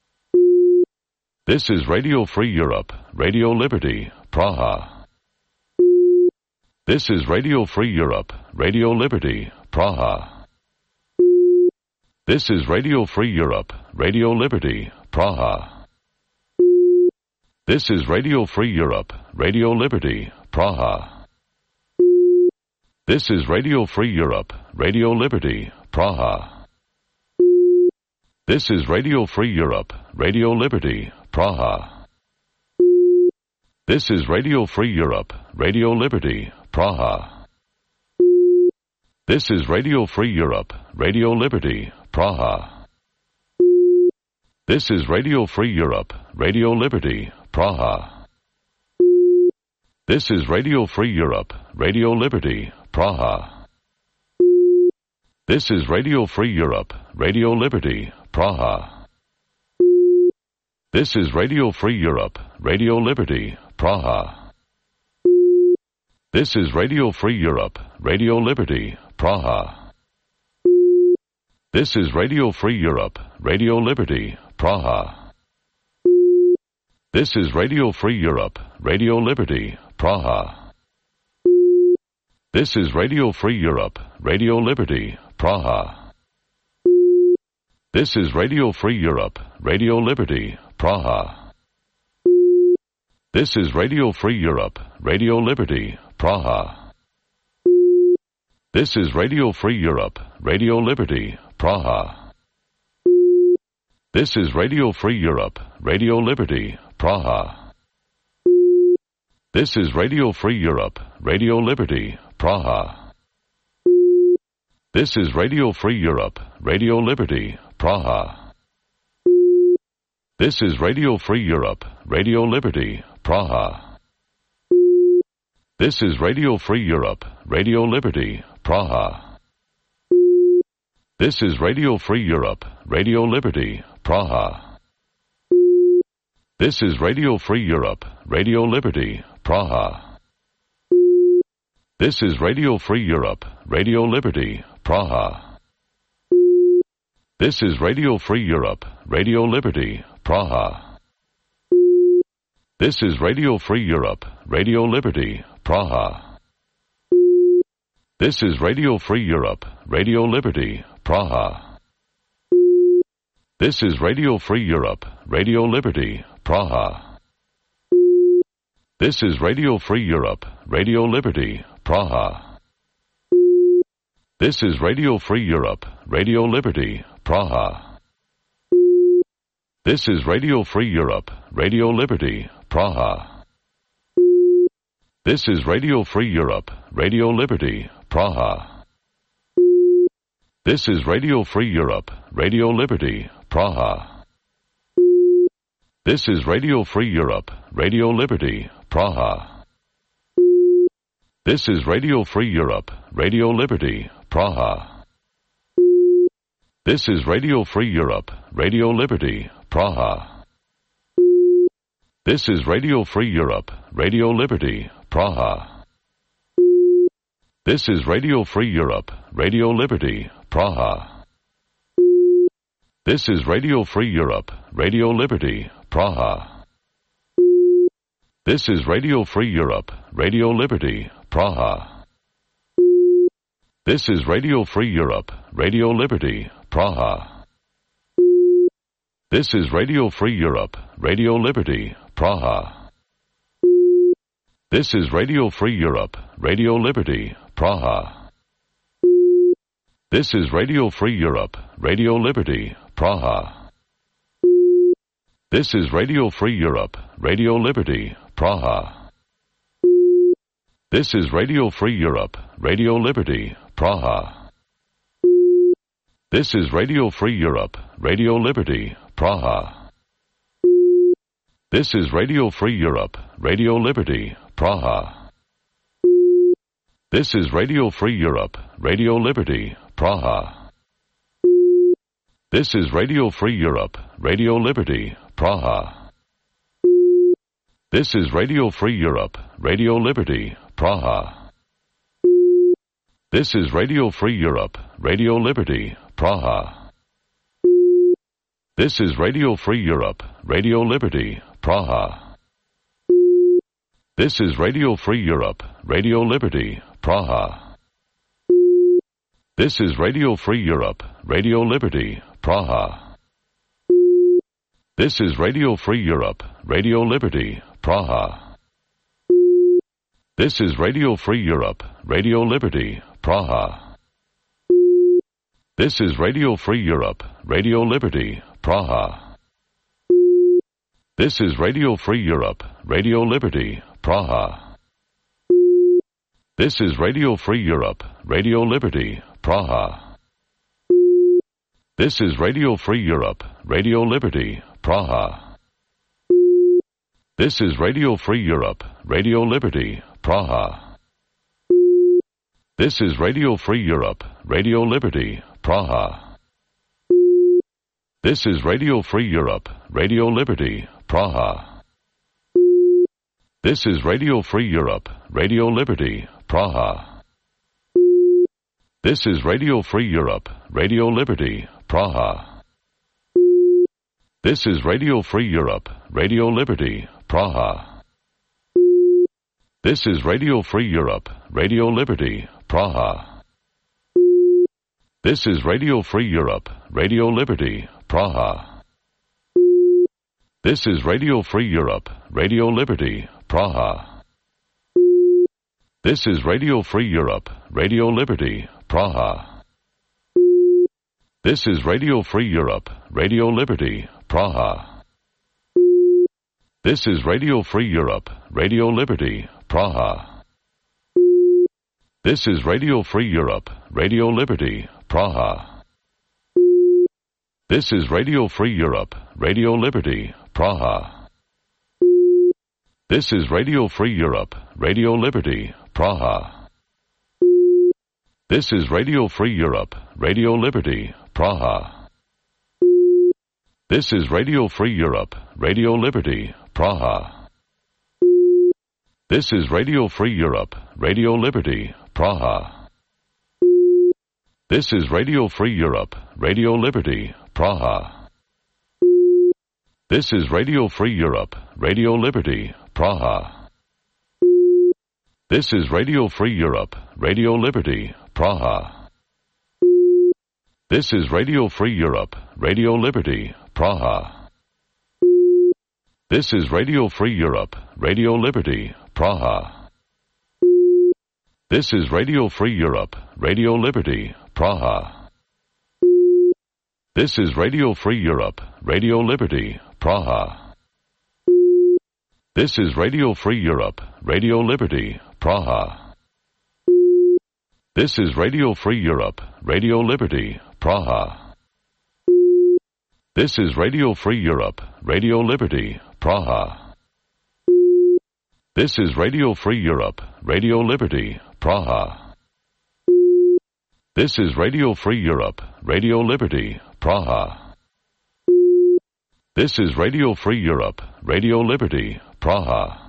This is Radio Free Europe, Radio Liberty, Praha. This is Radio Free Europe, Radio Liberty, Praha. This is Radio Free Europe, Radio Liberty, Praha. This is Radio Free Europe, Radio Liberty, Praha. This is Radio Free Europe, Radio Liberty, Praha. This is Radio Free Europe, Radio Liberty, Praha. This is Radio Free Europe, Radio Liberty, Praha. This is Radio Free Europe, Radio Liberty, Praha. This is Radio Free Europe, Radio Liberty, Praha. This is Radio Free Europe, Radio Liberty, Praha. This is Radio Free Europe, Radio Liberty, Praha. This is Radio Free Europe, Radio Liberty, Praha. This is Radio Free Europe, Radio Liberty, Praha. This is Radio Free Europe, Radio Liberty, Praha. This is Radio Free Europe, Radio Liberty, Praha. This is Radio Free Europe, Radio Liberty, Praha. This is Radio Free Europe, Radio Liberty, Praha. This is Radio Free Europe, Radio Liberty, Praha. This is Radio Free Europe, Radio Liberty, Praha. This is Radio Free Europe, Radio Liberty, Praha. This is Radio Free Europe, Radio Liberty, Praha. This is Radio Free Europe, Radio Liberty, Praha. This is Radio Free Europe, Radio Liberty, Praha. This is Radio Free Europe, Radio Liberty, Praha. This is Radio Free Europe, Radio Liberty, Praha. This is Radio Free Europe, Radio Liberty, Praha. This is Radio Free Europe, Radio Liberty, Praha. This is Radio Free Europe, Radio Liberty, Praha. This is Radio Free Europe, Radio Liberty, Praha. This is Radio Free Europe, Radio Liberty, Praha. This is Radio Free Europe, Radio Liberty, Praha. This is Radio Free Europe, Radio Liberty, Praha. This is Radio Free Europe, Radio Liberty, Praha. This is Radio Free Europe, Radio Liberty, Praha. This is Radio Free Europe, Radio Liberty, Praha. This is Radio Free Europe, Radio Liberty, Praha. This is Radio Free Europe, Radio Liberty, Praha. This is Radio Free Europe, Radio Liberty, Praha. This is Radio Free Europe, Radio Liberty, Praha. This is Radio Free Europe, Radio Liberty, Praha. This is Radio Free Europe, Radio Liberty, Praha. This is Radio Free Europe, Radio Liberty, Praha. This is Radio Free Europe, Radio Liberty, Praha. This is Radio Free Europe, Radio Liberty, Praha. This is Radio Free Europe, Radio Liberty, Praha. This is Radio Free Europe, Radio Liberty, Praha. This is Radio Free Europe, Radio Liberty, Praha. This is Radio Free Europe, Radio Liberty, Praha. This is Radio Free Europe, Radio Liberty, Praha. This is Radio Free Europe, Radio Liberty, Praha. This is Radio Free Europe, Radio Liberty, Praha. This is Radio Free Europe, Radio Liberty, Praha. This is Radio Free Europe, Radio Liberty, Praha. This is Radio Free Europe, Radio Liberty, Praha. This is Radio Free Europe, Radio Liberty, Praha. This is Radio Free Europe, Radio Liberty, Praha. This is Radio Free Europe, Radio Liberty, Praha. This is Radio Free Europe, Radio Liberty, Praha. This is Radio Free Europe, Radio Liberty, Praha. This is Radio Free Europe, Radio Liberty, Praha. This is Radio Free Europe, Radio Liberty, Praha. This is Radio Free Europe, Radio Liberty, Praha. This is Radio Free Europe, Radio Liberty, Praha. This is Radio Free Europe, Radio Liberty, Praha. This is Radio Free Europe, Radio Liberty, Praha. This is Radio Free Europe, Radio Liberty, Praha. This is Radio Free Europe, Radio Liberty, Praha. This is Radio Free Europe, Radio Liberty, Praha. This is Radio Free Europe, Radio Liberty, Praha. This is Radio Free Europe, Radio Liberty, Praha. This is Radio Free Europe, Radio Liberty, Praha. This is Radio Free Europe, Radio Liberty, Praha. This is Radio Free Europe, Radio Liberty, Praha. This is Radio Free Europe, Radio Liberty, Praha. This is Radio Free Europe, Radio Liberty, Praha. This is Radio Free Europe, Radio Liberty, Praha. This is Radio Free Europe, Radio Liberty, Praha. This is Radio Free Europe, Radio Liberty, Praha. This is Radio Free Europe, Radio Liberty, Praha. This is Radio Free Europe, Radio Liberty, Praha. This is Radio Free Europe, Radio Liberty, Praha. This is Radio Free Europe, Radio Liberty, Praha. This is Radio Free Europe, Radio Liberty, Praha. This is Radio Free Europe, Radio Liberty, Praha. This is Radio Free Europe, Radio Liberty, Praha. This is Radio Free Europe, Radio Liberty, Praha. This is Radio Free Europe, Radio Liberty, Praha. This is Radio Free Europe, Radio Liberty, Praha. This is Radio Free Europe, Radio Liberty, Praha. This is Radio Free Europe, Radio Liberty, Praha. This is Radio Free Europe, Radio Liberty, Praha. This is Radio Free Europe, Radio Liberty, Praha. This is Radio Free Europe, Radio Liberty, Praha. This is Radio Free Europe, Radio Liberty, Praha. This is Radio Free Europe, Radio Liberty, Praha.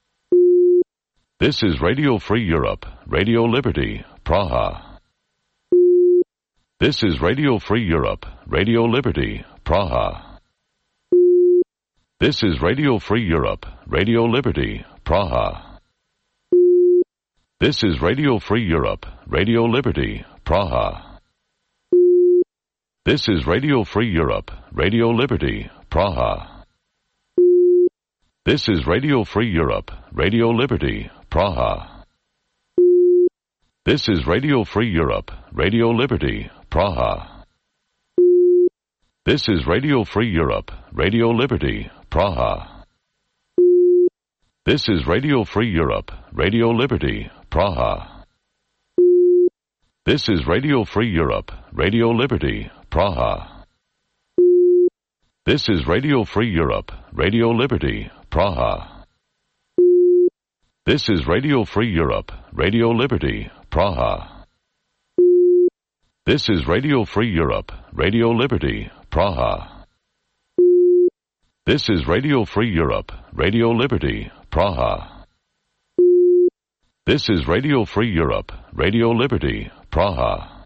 This is Radio Free Europe, Radio Liberty, Praha. This is Radio Free Europe, Radio Liberty, Praha. This is Radio Free Europe, Radio Liberty, Praha. This is Radio Free Europe, Radio Liberty, Praha. This is Radio Free Europe, Radio Liberty, Praha. This is Radio Free Europe, Radio Liberty, Praha. This is Radio Free Europe, Radio Liberty, Praha. This is Radio Free Europe, Radio Liberty, Praha. This is Radio Free Europe, Radio Liberty, Praha. This is Radio Free Europe, Radio Liberty, Praha. This is Radio Free Europe, Radio Liberty, Praha. This is Radio Free Europe, Radio Liberty, Praha. This is Radio Free Europe, Radio Liberty, Praha. This is Radio Free Europe, Radio Liberty, Praha. This is Radio Free Europe, Radio Liberty, Praha.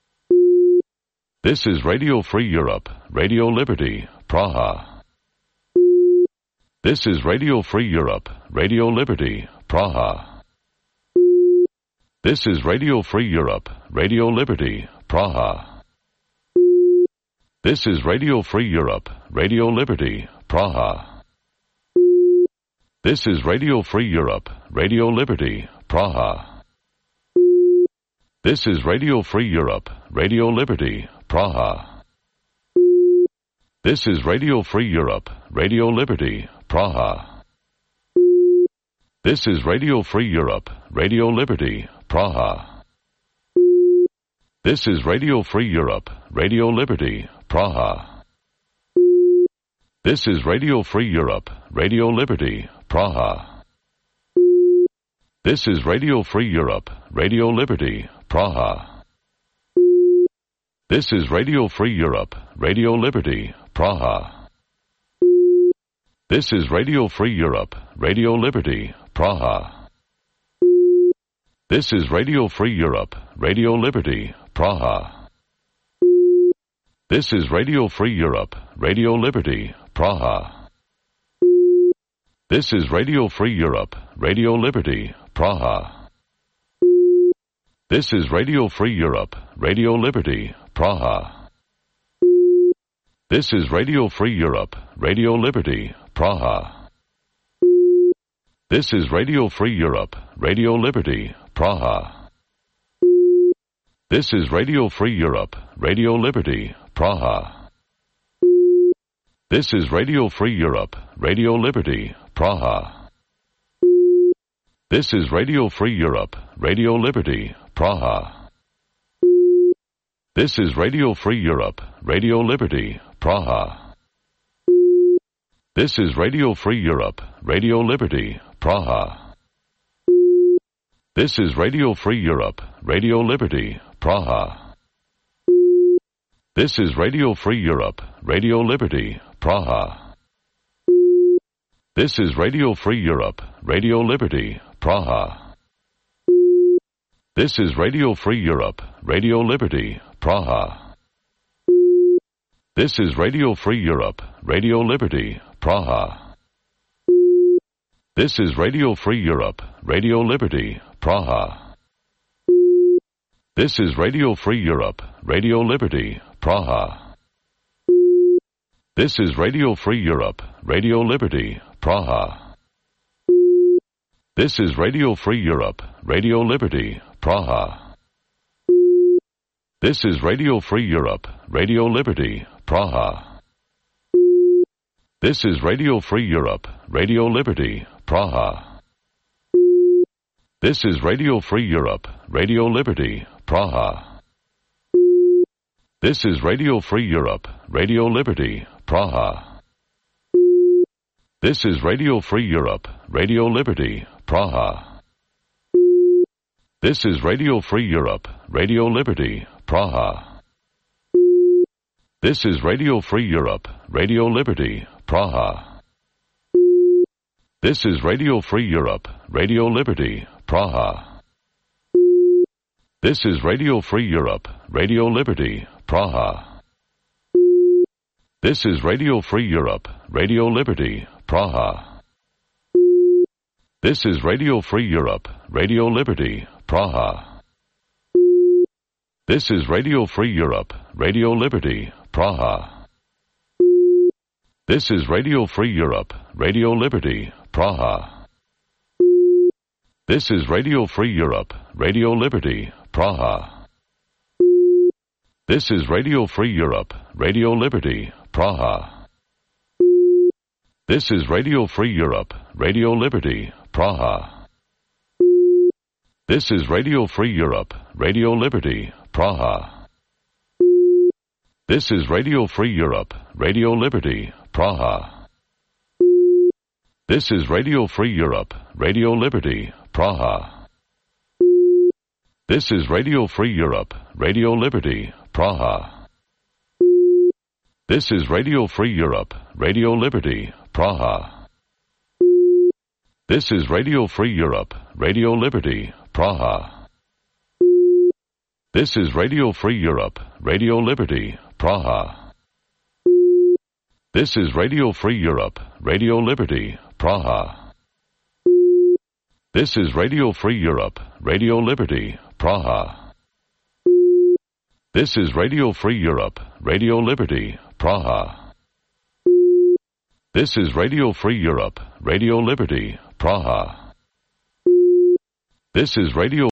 This is Radio Free Europe, Radio Liberty, Praha. This is Radio Free Europe, Radio Liberty, Praha. This is Radio Free Europe, Radio Liberty, Praha. This is Radio Free Europe, Radio Liberty, Praha. This is Radio Free Europe, Radio Liberty, Praha. This is Radio Free Europe, Radio Liberty, Praha. This is Radio Free Europe, Radio Liberty, Praha. This is Radio Free Europe, Radio Liberty, Praha. This is Radio Free Europe, Radio Liberty, Praha. This is Radio Free Europe, Radio Liberty, Praha. This is Radio Free Europe, Radio Liberty, Praha. This is Radio Free Europe, Radio Liberty, Praha. This is Radio Free Europe, Radio Liberty, Praha. This is Radio Free Europe, Radio Liberty, Praha. This is Radio Free Europe, Radio Liberty, Praha. This is Radio Free Europe, Radio Liberty, Praha. This is Radio Free Europe, Radio Liberty, Praha. This is Radio Free Europe, Radio Liberty, Praha. This is Radio Free Europe, Radio Liberty, Praha. This is Radio Free Europe, Radio Liberty, Praha. This is Radio Free Europe, Radio Liberty, Praha. This is Radio Free Europe, Radio Liberty, Praha. This is Radio Free Europe, Radio Liberty, Praha. This is Radio Free Europe, Radio Liberty, Praha. This is Radio Free Europe, Radio Liberty, Praha. This is Radio Free Europe, Radio Liberty, Praha. This is Radio Free Europe, Radio Liberty, Praha. This is Radio Free Europe, Radio Liberty, Praha. This is Radio Free Europe, Radio Liberty, Praha. This is Radio Free Europe, Radio Liberty, Praha. This is Radio Free Europe, Radio Liberty, Praha. This is Radio Free Europe, Radio Liberty, Praha. This is Radio Free Europe, Radio Liberty, Praha. This is Radio Free Europe, Radio Liberty, Praha. This is Radio Free Europe, Radio Liberty, Praha. This is Radio Free Europe, Radio Liberty, Praha. This is Radio Free Europe, Radio Liberty, Praha. This is Radio Free Europe, Radio Liberty, Praha. This is Radio Free Europe, Radio Liberty, Praha. This is Radio Free Europe, Radio Liberty, Praha. This is Radio Free Europe, Radio Liberty, Praha. This is Radio Free Europe, Radio Liberty, Praha. This is Radio Free Europe, Radio Liberty, Praha. This is Radio Free Europe, Radio Liberty, Praha. This is Radio Free Europe, Radio Liberty, Praha. This is Radio Free Europe, Radio Liberty, Praha. This is Radio Free Europe, Radio Liberty, Praha. This is Radio Free Europe, Radio Liberty, Praha. This is Radio Free Europe, Radio Liberty, Praha. This is Radio Free Europe, Radio Liberty, Praha. This is Radio Free Europe, Radio Liberty, Praha. This is Radio Free Europe, Radio Liberty, Praha. This is Radio Free Europe, Radio Liberty, Praha. This is Radio Free Europe, Radio Liberty, Praha. This is Radio Free Europe, Radio Liberty, Praha. This is Radio Free Europe, Radio Liberty, Praha. This is Radio Free Europe, Radio Liberty, Praha. This is Radio Free Europe, Radio Liberty, Praha. This is Radio Free Europe, Radio Liberty, Praha. This is Radio Free Europe, Radio Liberty, Praha. This is Radio